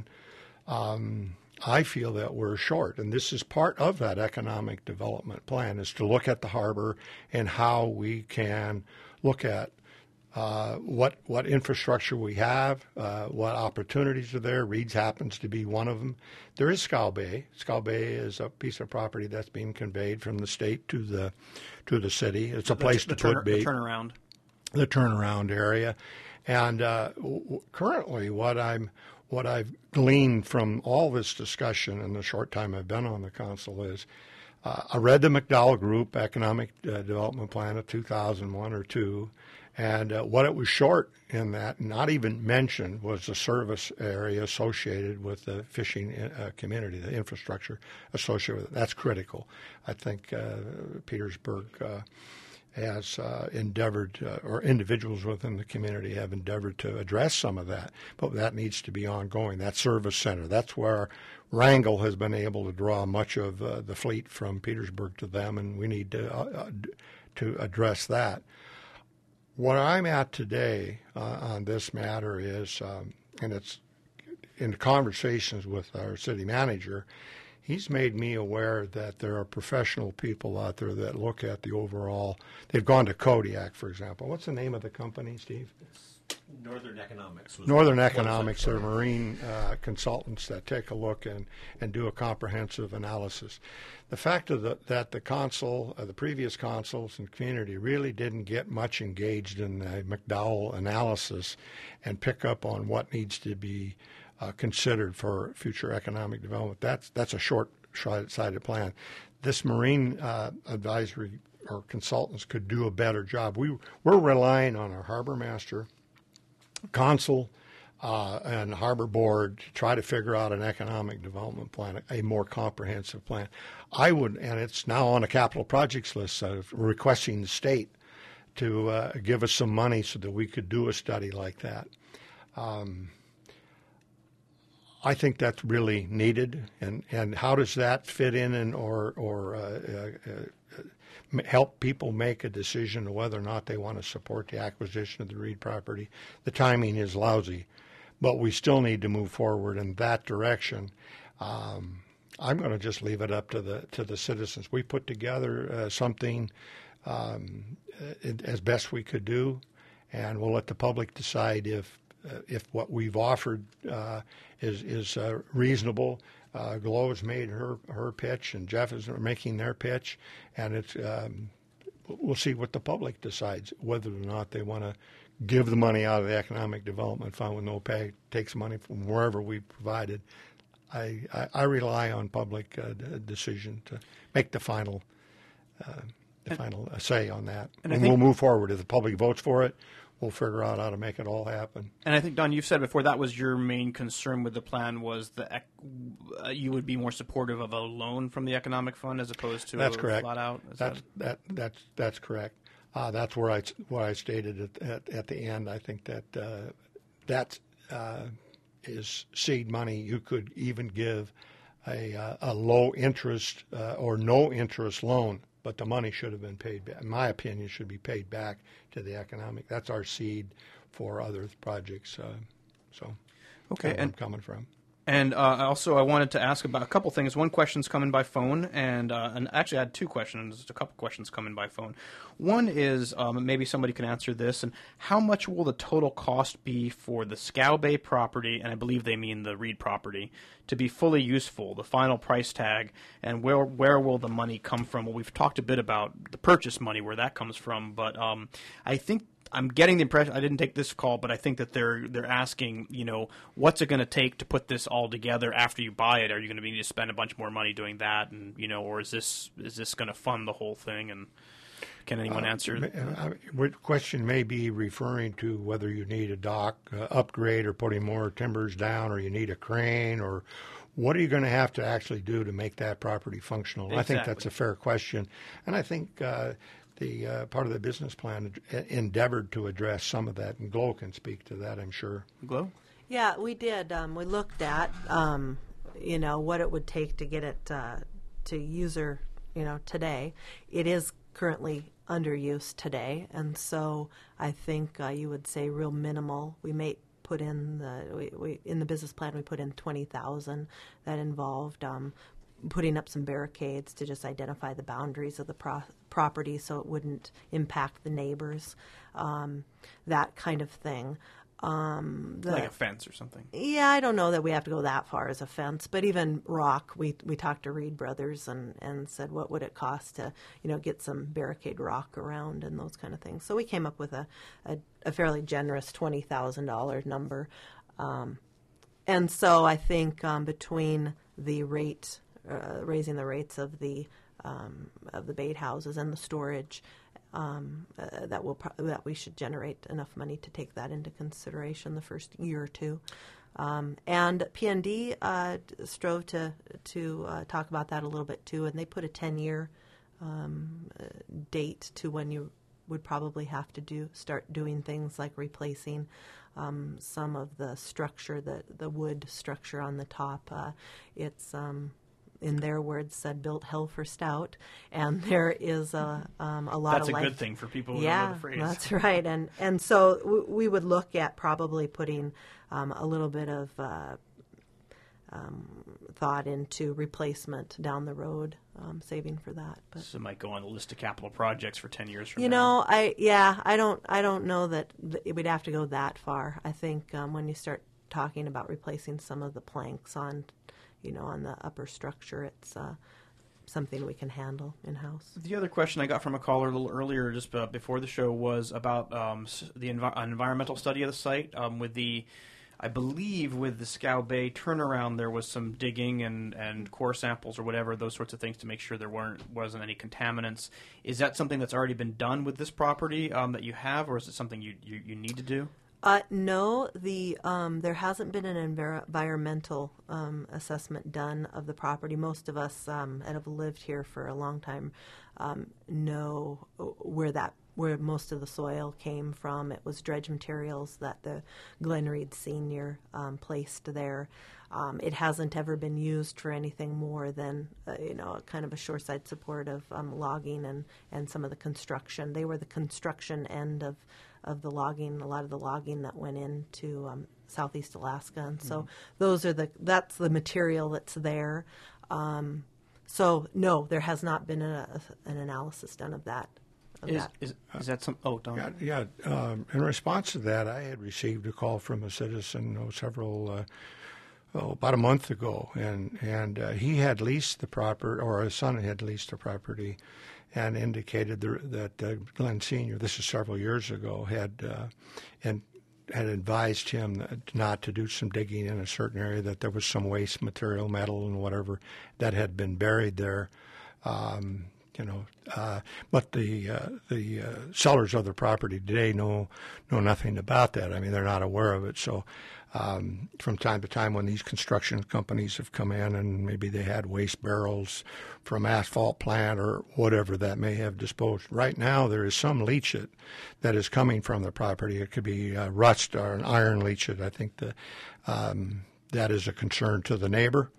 um, I feel that we're short. And this is part of that economic development plan, is to look at the harbor and how we can look at Uh, what what infrastructure we have, uh, what opportunities are there. Reeds happens to be one of them. There is Scow Bay. Scow Bay is a piece of property that's being conveyed from the state to the to the city. It's a the, place the, to the put turn, bait. The turnaround. The turnaround area, and uh, w- currently, what I'm what I've gleaned from all this discussion in the short time I've been on the council is, uh, I read the McDowell Group Economic uh, Development Plan of two thousand one or two. And uh, what it was short in that, not even mentioned, was the service area associated with the fishing uh, community, the infrastructure associated with it. That's critical. I think uh, Petersburg uh, has uh, endeavored, uh, or individuals within the community have endeavored to address some of that, but that needs to be ongoing. That service center, that's where Wrangell has been able to draw much of uh, the fleet from Petersburg to them, and we need to, uh, to address that. What I'm at today uh, on this matter is, um, and it's in conversations with our city manager, he's made me aware that there are professional people out there that look at the overall. They've gone to Kodiak, for example. What's the name of the company, Steve? It's Northern Economics. Was Northern what- what was Economics, that? they're marine uh, consultants that take a look and, and do a comprehensive analysis. The fact of the, that the consul, uh, the previous consuls and community really didn't get much engaged in the McDowell analysis and pick up on what needs to be uh, considered for future economic development. That's that's a short-sighted plan. This marine uh, advisory or consultants could do a better job. We we're relying on our harbor master, consul, uh, and harbor board to try to figure out an economic development plan, a more comprehensive plan. I would, and it's now on a capital projects list, uh, requesting the state to uh, give us some money so that we could do a study like that. Um, I think that's really needed, and, and how does that fit in and or or uh, uh, uh, help people make a decision on whether or not they want to support the acquisition of the Reed property? The timing is lousy, but we still need to move forward in that direction. Um, I'm going to just leave it up to the to the citizens. We put together uh, something um, as best we could do, and we'll let the public decide if. Uh, if what we've offered uh, is is uh, reasonable. Uh, Glow has made her, her pitch, and Jeff is making their pitch, and it's um, we'll see what the public decides, whether or not they want to give the money out of the Economic Development Fund with no pay, takes money from wherever we provided. I, I, I rely on public uh, d- decision to make the final uh, the and, final say on that, and, and we'll move forward. If the public votes for it, we'll figure out how to make it all happen. And I think, Don, you've said before that was your main concern with the plan was that uh, you would be more supportive of a loan from the Economic Fund as opposed to that's a correct. flat out. Is that's that, that that's that's correct. Uh, that's where I what I stated at, at, at the end. I think that uh, that uh, is seed money. You could even give a uh, a low interest uh, or no interest loan. But the money should have been paid back. In my opinion, should be paid back to the economic. That's our seed for other projects. Uh, so, okay, that's where and I'm coming from. And uh, also, I wanted to ask about a couple things. One question's coming by phone, and uh, and actually, I had two questions. A couple questions coming by phone. One is um, maybe somebody can answer this. And how much will the total cost be for the Scow Bay property, and I believe they mean the Reed property, to be fully useful? The final price tag, and where where will the money come from? Well, we've talked a bit about the purchase money, where that comes from, but um, I think. I'm getting the impression, I didn't take this call, but I think that they're they're asking, you know, what's it going to take to put this all together after you buy it? Are you going to need to spend a bunch more money doing that, and you know, or is this is this going to fund the whole thing? And can anyone uh, answer? The question may be referring to whether you need a dock uh, upgrade or putting more timbers down, or you need a crane, or what are you going to have to actually do to make that property functional? Exactly. I think that's a fair question, and I think. Uh, The uh, part of the business plan endeavored to address some of that, and Glow can speak to that, I'm sure. Glow? Yeah, we did. Um, we looked at, um, you know, what it would take to get it uh, to user, you know, today. It is currently under use today, and so I think uh, you would say real minimal. We may put in the we, we in the business plan we put in twenty thousand. That involved. Um, putting up some barricades to just identify the boundaries of the pro- property so it wouldn't impact the neighbors, um, that kind of thing. Um, the, like a fence or something. Yeah, I don't know that we have to go that far as a fence, but even rock, we we talked to Reed Brothers and, and said what would it cost to, you know, get some barricade rock around and those kind of things. So we came up with a, a, a fairly generous twenty thousand dollars number. Um, and so I think um, between the rate Uh, raising the rates of the um, of the bait houses and the storage, um, uh, that will pro- that we should generate enough money to take that into consideration the first year or two. Um, and P N D uh, strove to to uh, talk about that a little bit too, and they put a ten-year um, uh, date to when you would probably have to do start doing things like replacing um, some of the structure, the the wood structure on the top. Uh, it's um, in their words, said built hell for stout, and there is a um, a lot that's of a life. good thing for people who yeah, know the phrase. That's right, and and so w- we would look at probably putting um, a little bit of uh, um, thought into replacement down the road, um, saving for that. But So it might go on the list of capital projects for ten years from you now. know, I yeah, I don't I don't know that th- we'd have to go that far. I think um, when you start talking about replacing some of the planks on, you know, on the upper structure, it's uh, something we can handle in house. The other question I got from a caller a little earlier, just uh, before the show, was about um, s- the envi- environmental study of the site. Um, with the, I believe, with the Scow Bay turnaround, there was some digging and, and core samples or whatever, those sorts of things, to make sure there weren't wasn't any contaminants. Is that something that's already been done with this property um, that you have, or is it something you you, you need to do? Uh, no, the um, there hasn't been an envir- environmental um, assessment done of the property. Most of us um, that have lived here for a long time um, know where that where most of the soil came from. It was dredge materials that the Glen Reed Senior um, placed there. Um, it hasn't ever been used for anything more than uh, you know, kind of a shoreside support of um, logging and, and some of the construction. They were the construction end of of the logging, a lot of the logging that went into um, Southeast Alaska, and so mm-hmm. those are the that's the material that's there. Um, so no, there has not been a, a, an analysis done of that. Of Is, that. is is that some? Oh, Don. Yeah, yeah um, in response to that, I had received a call from a citizen oh, several, uh, oh, about a month ago, and and uh, he had leased the property, or his son had leased the property, and indicated the, that uh, Glenn Senior, this is several years ago, had uh, and had advised him that not to do some digging in a certain area, that there was some waste material, metal and whatever, that had been buried there. Um, You know, uh, but the uh, the uh, sellers of the property today know know nothing about that. I mean, they're not aware of it. So, um, from time to time, when these construction companies have come in and maybe they had waste barrels from asphalt plant or whatever that may have disposed. Right now, there is some leachate that is coming from the property. It could be uh, rust or an iron leachate. I think the um, that is a concern to the neighbor.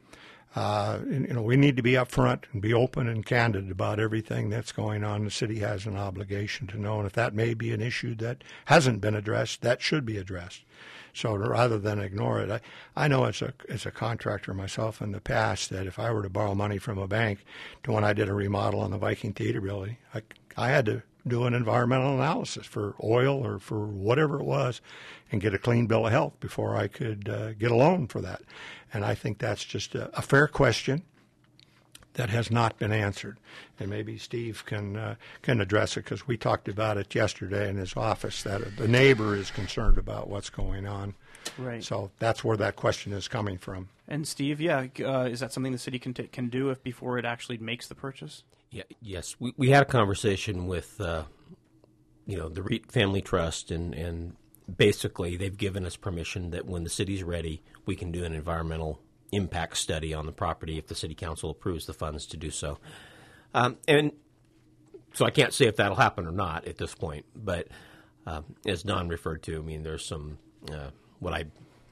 Uh, you know, we need to be upfront and be open and candid about everything that's going on. The city has an obligation to know, and if that may be an issue that hasn't been addressed, that should be addressed. So rather than ignore it, I, I know as a as a contractor myself in the past that if I were to borrow money from a bank, to when I did a remodel on the Viking Theater building, I, I had to do an environmental analysis for oil or for whatever it was and get a clean bill of health before I could uh, get a loan for that. And I think that's just a, a fair question that has not been answered. And maybe Steve can uh, can address it, because we talked about it yesterday in his office, that the neighbor is concerned about what's going on. Right. So that's where that question is coming from. And Steve, yeah, uh, is that something the city can t- can do if before it actually makes the purchase? Yeah, yes, we we had a conversation with, uh, you know, the REIT Family Trust, and, and basically they've given us permission that when the city's ready, we can do an environmental impact study on the property if the city council approves the funds to do so. Um, and so I can't say if that'll happen or not at this point, but uh, as Don referred to, I mean, there's some, uh, what I,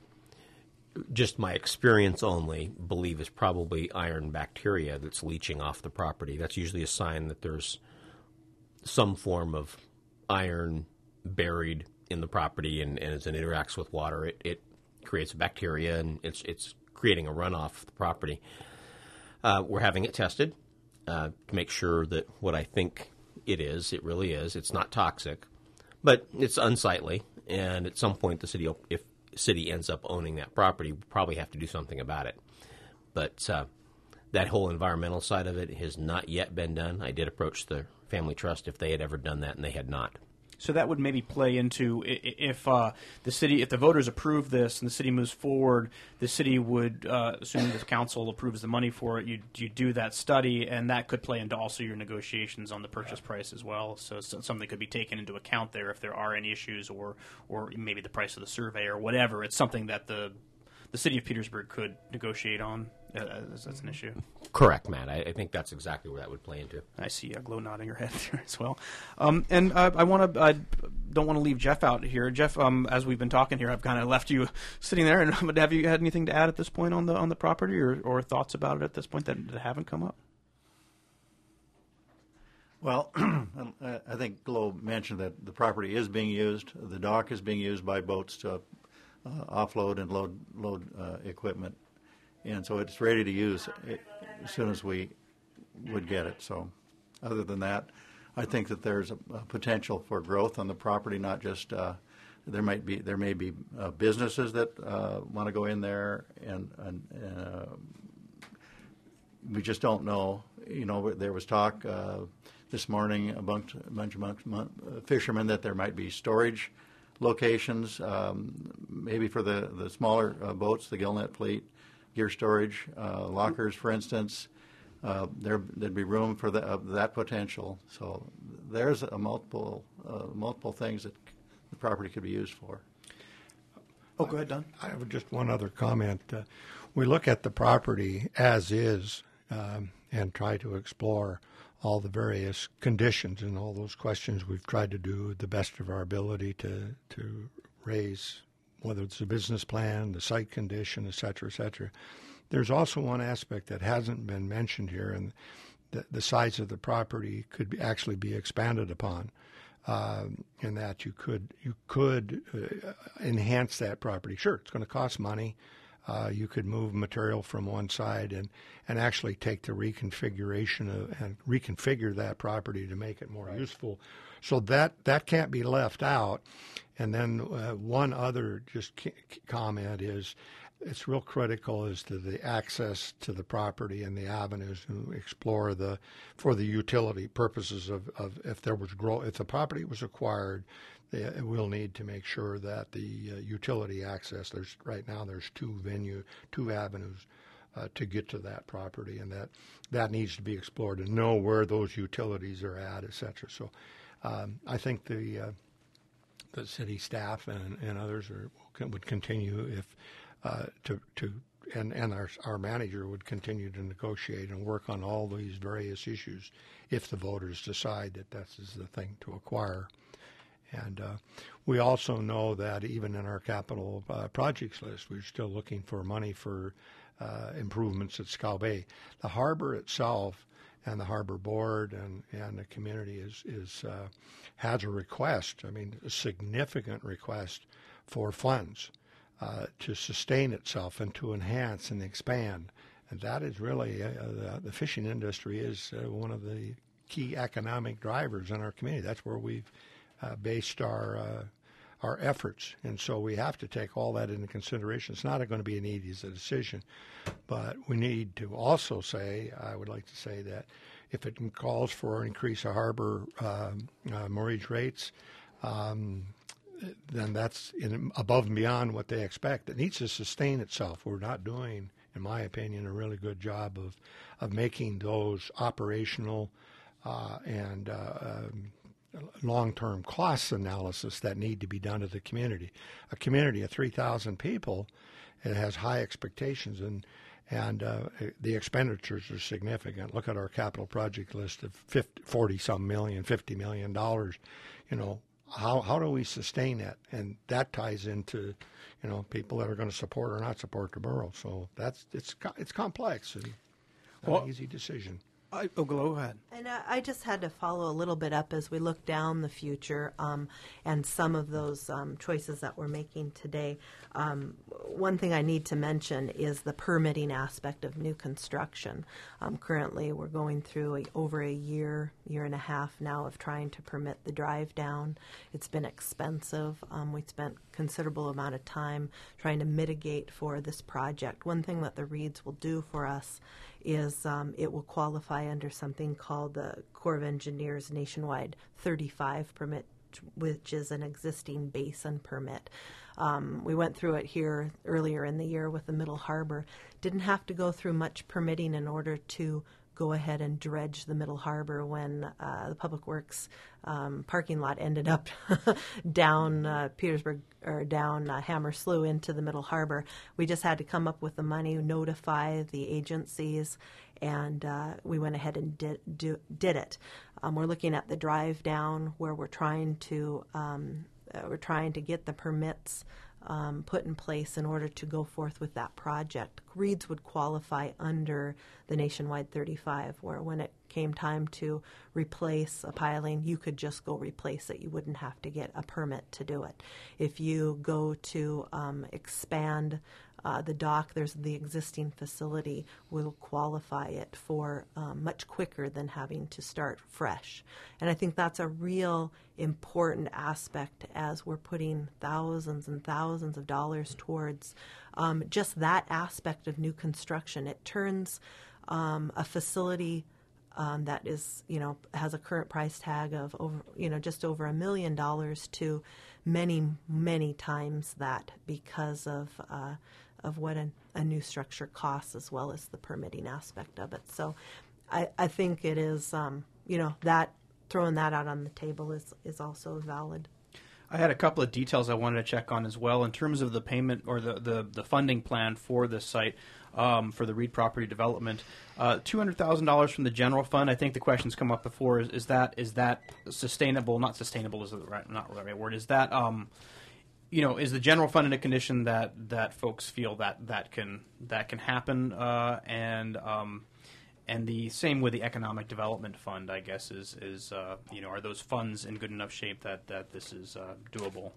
just my experience only, believe is probably iron bacteria that's leaching off the property. That's usually a sign that there's some form of iron buried in the property, and, and as it interacts with water, it, it creates bacteria, and it's it's creating a runoff of the property. Uh, we're having it tested uh, to make sure that what I think it is, it really is. It's not toxic, but it's unsightly, and at some point the city, if city ends up owning that property, we'll probably have to do something about it. But uh, that whole environmental side of it has not yet been done. I did approach the Family Trust if they had ever done that, and they had not. So that would maybe play into if uh, the city, if the voters approve this and the city moves forward, the city would, uh, assuming the council approves the money for it, you you do that study, and that could play into also your negotiations on the purchase price as well. So, so something could be taken into account there if there are any issues, or or maybe the price of the survey or whatever. It's something that the the city of Petersburg could negotiate on. Uh, as, that's an issue. Correct, Matt. I, I think that's exactly where that would play into. I see a glow nodding your head there as well. Um, and uh, I want to, I don't want to leave Jeff out here. Jeff, um, as we've been talking here, I've kind of left you sitting there. And have you had anything to add at this point on the on the property, or, or thoughts about it at this point that, that haven't come up? Well, I think Glo mentioned that the property is being used. The dock is being used by boats to uh, offload and load load uh, equipment. and so it's ready to use as soon as we would get it. So other than that, I think that there's a, a potential for growth on the property, not just uh, there might be there may be uh, businesses that uh, want to go in there, and, and uh, we just don't know. You know, there was talk uh, this morning amongst a bunch of month, month, uh, fishermen that there might be storage locations, um, maybe for the, the smaller uh, boats, the gillnet fleet, gear storage, uh, lockers, for instance. Uh, there, there'd be room for the, uh, that potential. So there's a multiple uh, multiple things that the property could be used for. Oh, go ahead, Don. I have just one other comment. Uh, we look at the property as is um, and try to explore all the various conditions and all those questions. We've tried to do the best of our ability to to raise, whether it's a business plan, the site condition, et cetera, et cetera. There's also one aspect that hasn't been mentioned here, and the, the size of the property could be, actually be expanded upon, uh, in that you could you could uh, enhance that property. Sure, it's going to cost money. Uh, you could move material from one side and, and actually take the reconfiguration of, and reconfigure that property to make it more right. useful. So that, that can't be left out. And then uh, one other just c- comment is it's real critical as to the access to the property and the avenues to explore the for the utility purposes of, of if there was grow if the property was acquired. We'll need to make sure that the uh, utility access, there's right now there's two venue, two avenues uh, to get to that property, and that that needs to be explored and know where those utilities are at, et cetera. So um, I think the uh, the city staff and, and others are, would continue if uh, to to and, and our our manager would continue to negotiate and work on all these various issues if the voters decide that this is the thing to acquire. And uh, we also know that even in our capital uh, projects list, we're still looking for money for uh, improvements at Scow Bay. The harbor itself and the harbor board and, and the community is, is uh, has a request, I mean, a significant request for funds uh, to sustain itself and to enhance and expand. And that is really, uh, the, the fishing industry is uh, one of the key economic drivers in our community. That's where we've Uh, based our uh, our efforts, and so we have to take all that into consideration. It's not going to be an easy decision, but we need to also say, I would like to say that if it calls for an increase of harbor uh, uh, mortgage rates, um, then that's in, above and beyond what they expect. It needs to sustain itself. We're not doing, in my opinion, a really good job of of making those operational uh, and uh, um, long-term cost analysis that need to be done to the community. A community of three thousand people, it has high expectations, and and uh, the expenditures are significant. Look at our capital project list of forty-some million, fifty million dollars. You know, how how do we sustain that? And that ties into, you know, people that are going to support or not support the borough. So that's it's it's complex and not well, an easy decision. I, oh, go ahead. And uh, I just had to follow a little bit up as we look down the future um, and some of those um, choices that we're making today. Um, one thing I need to mention is the permitting aspect of new construction. Um, currently, we're going through a, over a year, year and a half now of trying to permit the drive down. It's been expensive. Um, we spent considerable amount of time trying to mitigate for this project. One thing that the Reeds will do for us is um, it will qualify under something called the Corps of Engineers Nationwide thirty-five permit, which is an existing basin permit. Um, we went through it here earlier in the year with the Middle Harbor. Didn't have to go through much permitting in order to go ahead and dredge the Middle Harbor when uh, the Public Works um, parking lot ended up down uh, Petersburg or down uh, Hammer Slough into the Middle Harbor. We just had to come up with the money, notify the agencies, and uh, we went ahead and did, do, did it. Um, we're looking at the drive down where we're trying to um, uh, we're trying to get the permits Um, put in place in order to go forth with that project. Reeds would qualify under the Nationwide thirty-five, where when it came time to replace a piling, you could just go replace it. You wouldn't have to get a permit to do it. If you go to um, expand uh, the dock, there's the existing facility will qualify it for um, much quicker than having to start fresh. And I think that's a real important aspect as we're putting thousands and thousands of dollars towards um, just that aspect of new construction. It turns um, a facility Um, that is, you know, has a current price tag of over, you know, just over a million dollars to many, many times that because of uh, of what a, a new structure costs, as well as the permitting aspect of it. So, I, I think it is, um, you know, that throwing that out on the table is is also valid. I had a couple of details I wanted to check on as well in terms of the payment or the, the, the funding plan for this site um, for the Reed property development. Uh, two hundred thousand dollars from the general fund. I think the question's come up before. Is, is that is that sustainable? Not sustainable is the right, not the right word. Is that um, you know, is the general fund in a condition that, that folks feel that that can that can happen? Uh, and um, And the same with the Economic Development Fund, I guess, is, is uh, you know, are those funds in good enough shape that, that this is uh, doable?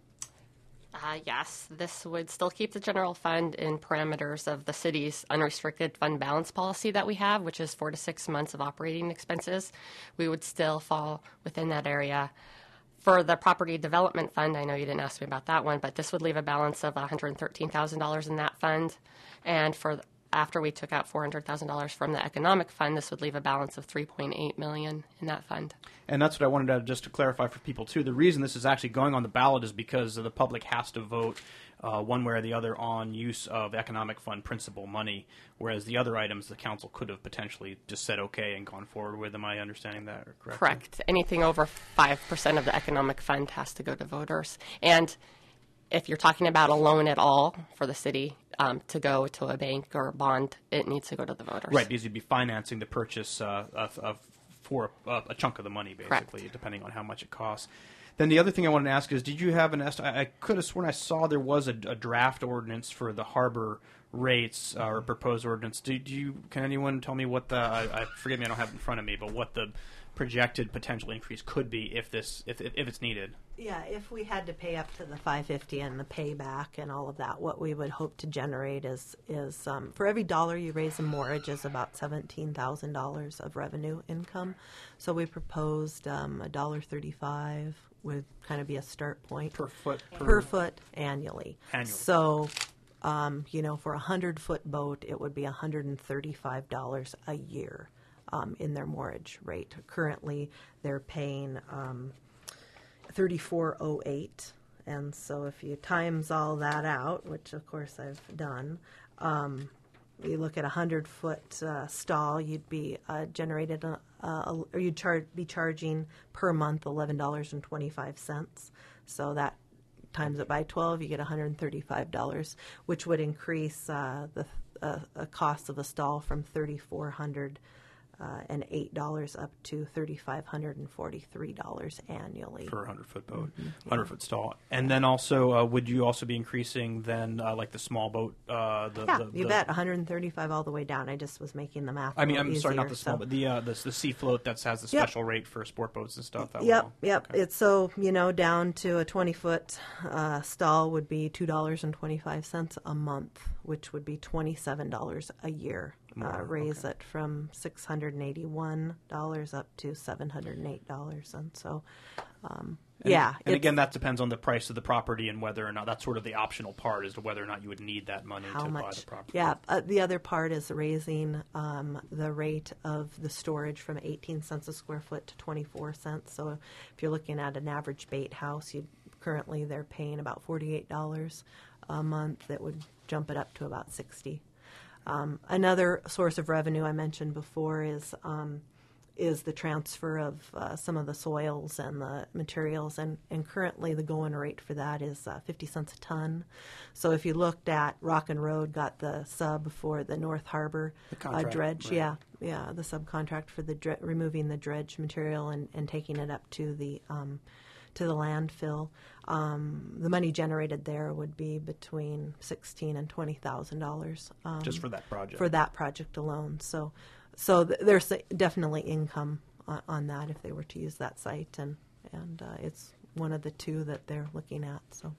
Uh, yes, this would still keep the general fund in parameters of the city's unrestricted fund balance policy that we have, which is four to six months of operating expenses. We would still fall within that area. For the Property Development Fund, I know you didn't ask me about that one, but this would leave a balance of one hundred thirteen thousand dollars in that fund. And for the After we took out four hundred thousand dollars from the economic fund, this would leave a balance of three point eight million dollars in that fund. And that's what I wanted to just to clarify for people, too. The reason this is actually going on the ballot is because the public has to vote uh, one way or the other on use of economic fund principal money, whereas the other items the council could have potentially just said okay and gone forward with. Am I understanding that correctly? Correct. Anything over five percent of the economic fund has to go to voters. And if you're talking about a loan at all for the city um, to go to a bank or a bond, it needs to go to the voters. Right, because you'd be financing the purchase uh, of, of for a, a chunk of the money, basically, Correct. depending on how much it costs. Then the other thing I wanted to ask is, did you have an estimate? I, I could have sworn I saw there was a, a draft ordinance for the harbor rates uh, or proposed ordinance. Do, do you? Can anyone tell me what the? I, I forgive me, I don't have it in front of me, but what the projected potential increase could be if this if if, if it's needed? Yeah, if we had to pay up to the five fifty and the payback and all of that, what we would hope to generate is is um, for every dollar you raise a mortgage is about seventeen thousand dollars of revenue income. So we proposed um, a dollar thirty-five would kind of be a start point Per foot? Per, per foot annually. Annually. So, um, you know, for a hundred foot boat, it would be one hundred thirty-five dollars a year um, in their mortgage rate. Currently, they're paying Um, thirty-four oh eight, and so if you times all that out, which of course I've done, um, you look at a hundred foot uh, stall, you'd be uh, generated, a, a, or you'd char- be charging per month eleven dollars and twenty-five cents. So that times it by twelve, you get one hundred thirty-five dollars, which would increase uh, the uh, a cost of a stall from thirty-four hundred dollars Uh, and eight dollars up to thirty-five hundred and forty-three dollars annually per hundred foot boat, mm-hmm. hundred foot stall, and then also uh, would you also be increasing then uh, like the small boat? Uh, the, yeah, the, you the, bet, one hundred thirty-five all the way down. I just was making the math. I mean, a I'm little sorry, not easier, the small, so. but the uh, the the sea float that has the Yep. special rate for sport boats and stuff. That Yep, will, yep. okay. It's so you know down to a twenty foot uh, stall would be two dollars and twenty-five cents a month, which would be twenty-seven dollars a year. Uh, raise okay. it from six hundred and eighty-one dollars up to seven hundred and eight dollars, and so um, And, yeah. and it's- again, that depends on the price of the property and whether or not that's sort of the optional part as to whether or not you would need that money how to much? buy the property. Yeah, uh, the other part is raising um, the rate of the storage from eighteen cents a square foot to twenty-four cents. So if you're looking at an average bait house, you currently they're paying about forty-eight dollars a month. That would jump it up to about sixty. Um, another source of revenue I mentioned before is um, is the transfer of uh, some of the soils and the materials, and, and currently the going rate for that is uh, fifty cents a ton. So if you looked at Rock and Road got the sub for the North Harbor The uh, contract, dredge, right. yeah, yeah, the subcontract for the dre- removing the dredge material and, and taking it up to the um, to the landfill. Um, the money generated there would be between sixteen and twenty thousand dollars. Um, Just for that project. For that project alone. So, so th- there's definitely income on, on that if they were to use that site, and and uh, it's one of the two that they're looking at. So,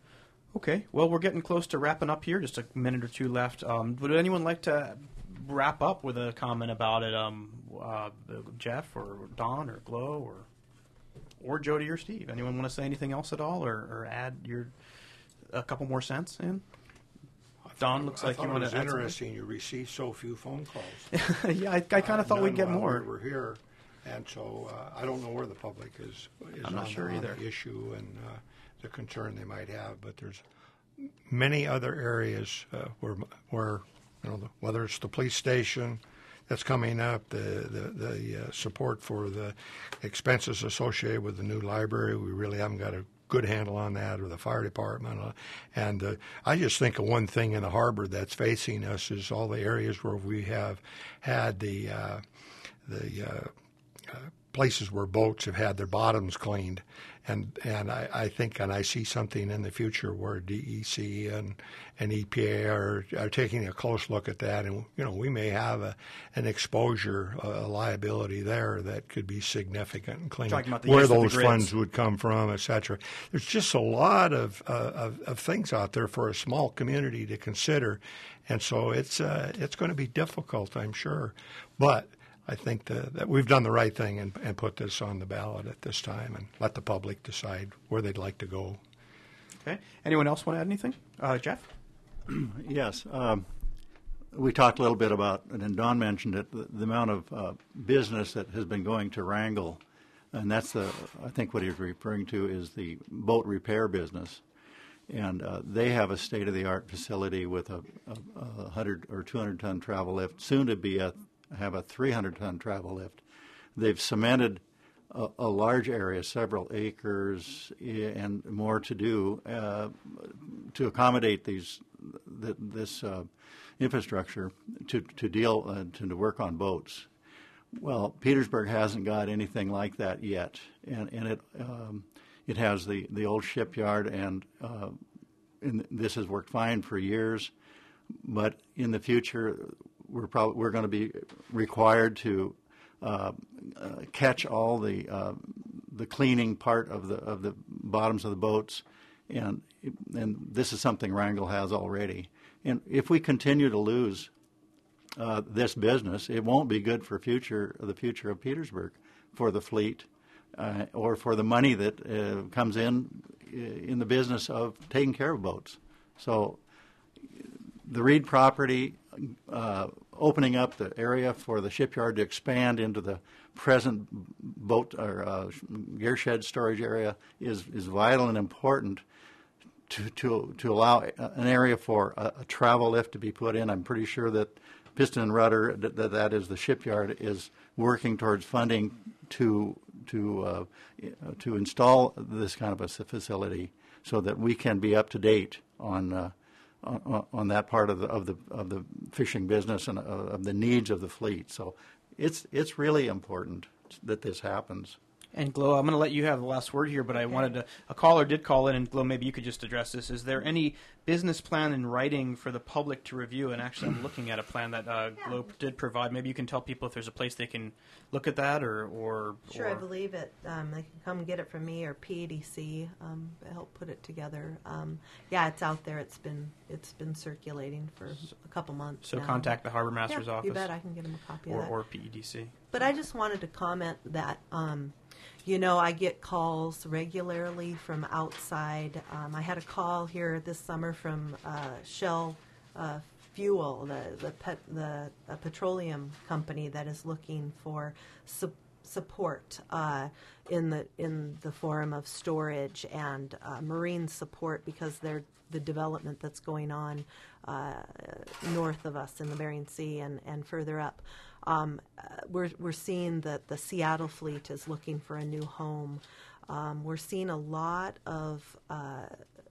Okay, well, we're getting close to wrapping up here. Just a minute or two left. Um, would anyone like to wrap up with a comment about it? Um, uh, Jeff or Don or Glo or or Jody or Steve? Anyone want to say anything else at all, or, or add your a couple more cents in? Don looks I like thought you it want was to add interesting you received so few phone calls. yeah, I, I kind of thought None we'd get while more. We were here, and so uh, I don't know where the public is, is I'm not on, sure on either. the issue and uh, the concern they might have. But there's many other areas uh, where, where you know, the, whether it's the police station that's coming up, the the, the uh, support for the expenses associated with the new library, we really haven't got a good handle on that, or the fire department. Uh, and uh, I just think of one thing in the harbor that's facing us is all the areas where we have had the uh, the uh, uh, places where boats have had their bottoms cleaned. And and I, I think, and I see something in the future where D E C and, and E P A are, are taking a close look at that. And, you know, we may have a, an exposure, a liability there that could be significant in cleaning, Talking about the where use of the those grids. funds would come from, et cetera. There's just a lot of, uh, of, of things out there for a small community to consider. And so it's, uh, it's going to be difficult, I'm sure. But I think the, that we've done the right thing and, and put this on the ballot at this time and let the public decide where they'd like to go. Okay. Anyone else want to add anything? Uh, Jeff? Yes. Um, we talked a little bit about, and Don mentioned it, the, the amount of uh, business that has been going to Wrangell. And that's the, I think what he's referring to is the boat repair business. And uh, they have a state-of-the-art facility with a, a, a one hundred or two hundred ton travel lift, soon to be a have a three hundred ton travel lift. They've cemented a, a large area, several acres, and more to do uh, to accommodate these th- this uh, infrastructure to to deal uh, to, to work on boats. Well, Petersburg hasn't got anything like that yet, and and it um, it has the, the old shipyard, and, uh, and this has worked fine for years, but in the future we're probably we're going to be required to uh, uh, catch all the uh, the cleaning part of the of the bottoms of the boats, and and this is something Wrangell has already. And if we continue to lose uh, this business, it won't be good for future the future of Petersburg, for the fleet, uh, or for the money that uh, comes in in the business of taking care of boats. So the Reed property, uh, opening up the area for the shipyard to expand into the present boat or uh, gear shed storage area is, is vital and important to, to, to allow an area for a, a travel lift to be put in. I'm pretty sure that Piston and Rudder, that, that is the shipyard, is working towards funding to to uh, to install this kind of a facility so that we can be up to date on uh, on, on that part of the of the of the fishing business and uh, of the needs of the fleet. So it's it's really important that this happens. And Glo, I'm going to let you have the last word here, but I wanted to, a caller did call in, and Glo, maybe you could just address this. Is there any business plan in writing for the public to review? And actually, I'm looking at a plan that uh, Glo did provide. Maybe you can tell people if there's a place they can look at that, or... or Sure, or... I believe it. Um, they can come get it from me or P E D C, um, help put it together. Um, yeah, it's out there. It's been it's been circulating for a couple months So now. contact the Harbor Master's yeah, office. You bet, I can get them a copy or, of that. or P E D C. But I just wanted to comment that, um, you know, I get calls regularly from outside. Um, I had a call here this summer from uh, Shell uh, Fuel, the the, pet, the uh, petroleum company that is looking for su- support uh, in the in the form of storage and uh, marine support because they're the development that's going on uh, north of us in the Bering Sea and, and further up. Um, uh, we're we're seeing that the Seattle fleet is looking for a new home. Um, we're seeing a lot of uh,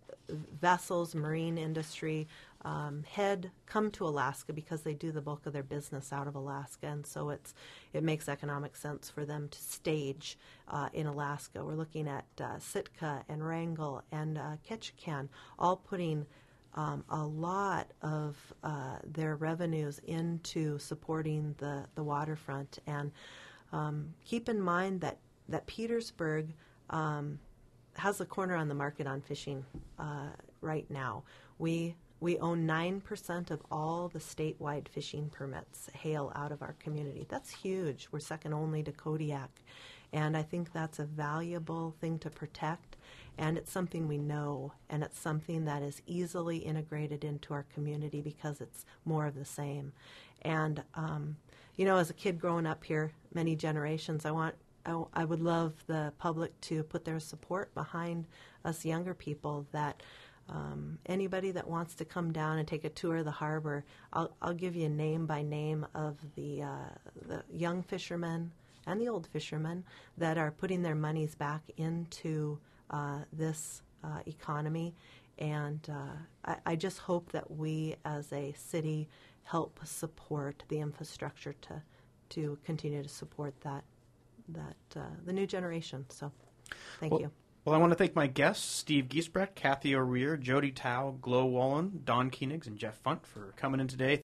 vessels, marine industry, um, head come to Alaska because they do the bulk of their business out of Alaska, and so it's it makes economic sense for them to stage uh, in Alaska. We're looking at uh, Sitka and Wrangell and uh, Ketchikan, all putting Um, a lot of uh, their revenues into supporting the, the waterfront. And um, keep in mind that, that Petersburg um, has a corner on the market on fishing. Uh, right now. We we own nine percent of all the statewide fishing permits hail out of our community. That's huge. We're second only to Kodiak. And I think that's a valuable thing to protect, and it's something we know, and it's something that is easily integrated into our community because it's more of the same. And, um, you know, as a kid growing up here, many generations, I want, I, I would love the public to put their support behind us younger people, that um, anybody that wants to come down and take a tour of the harbor, I'll, I'll give you name by name of the, uh, the young fishermen and the old fishermen that are putting their monies back into uh, this uh, economy. And uh, I, I just hope that we as a city help support the infrastructure to to continue to support that that uh, the new generation. So thank well, you. Well, I want to thank my guests, Steve Giesbrecht, Kathy O'Rear, Jody Tao, Glo Wallen, Don Koenigs, and Jeff Funt for coming in today.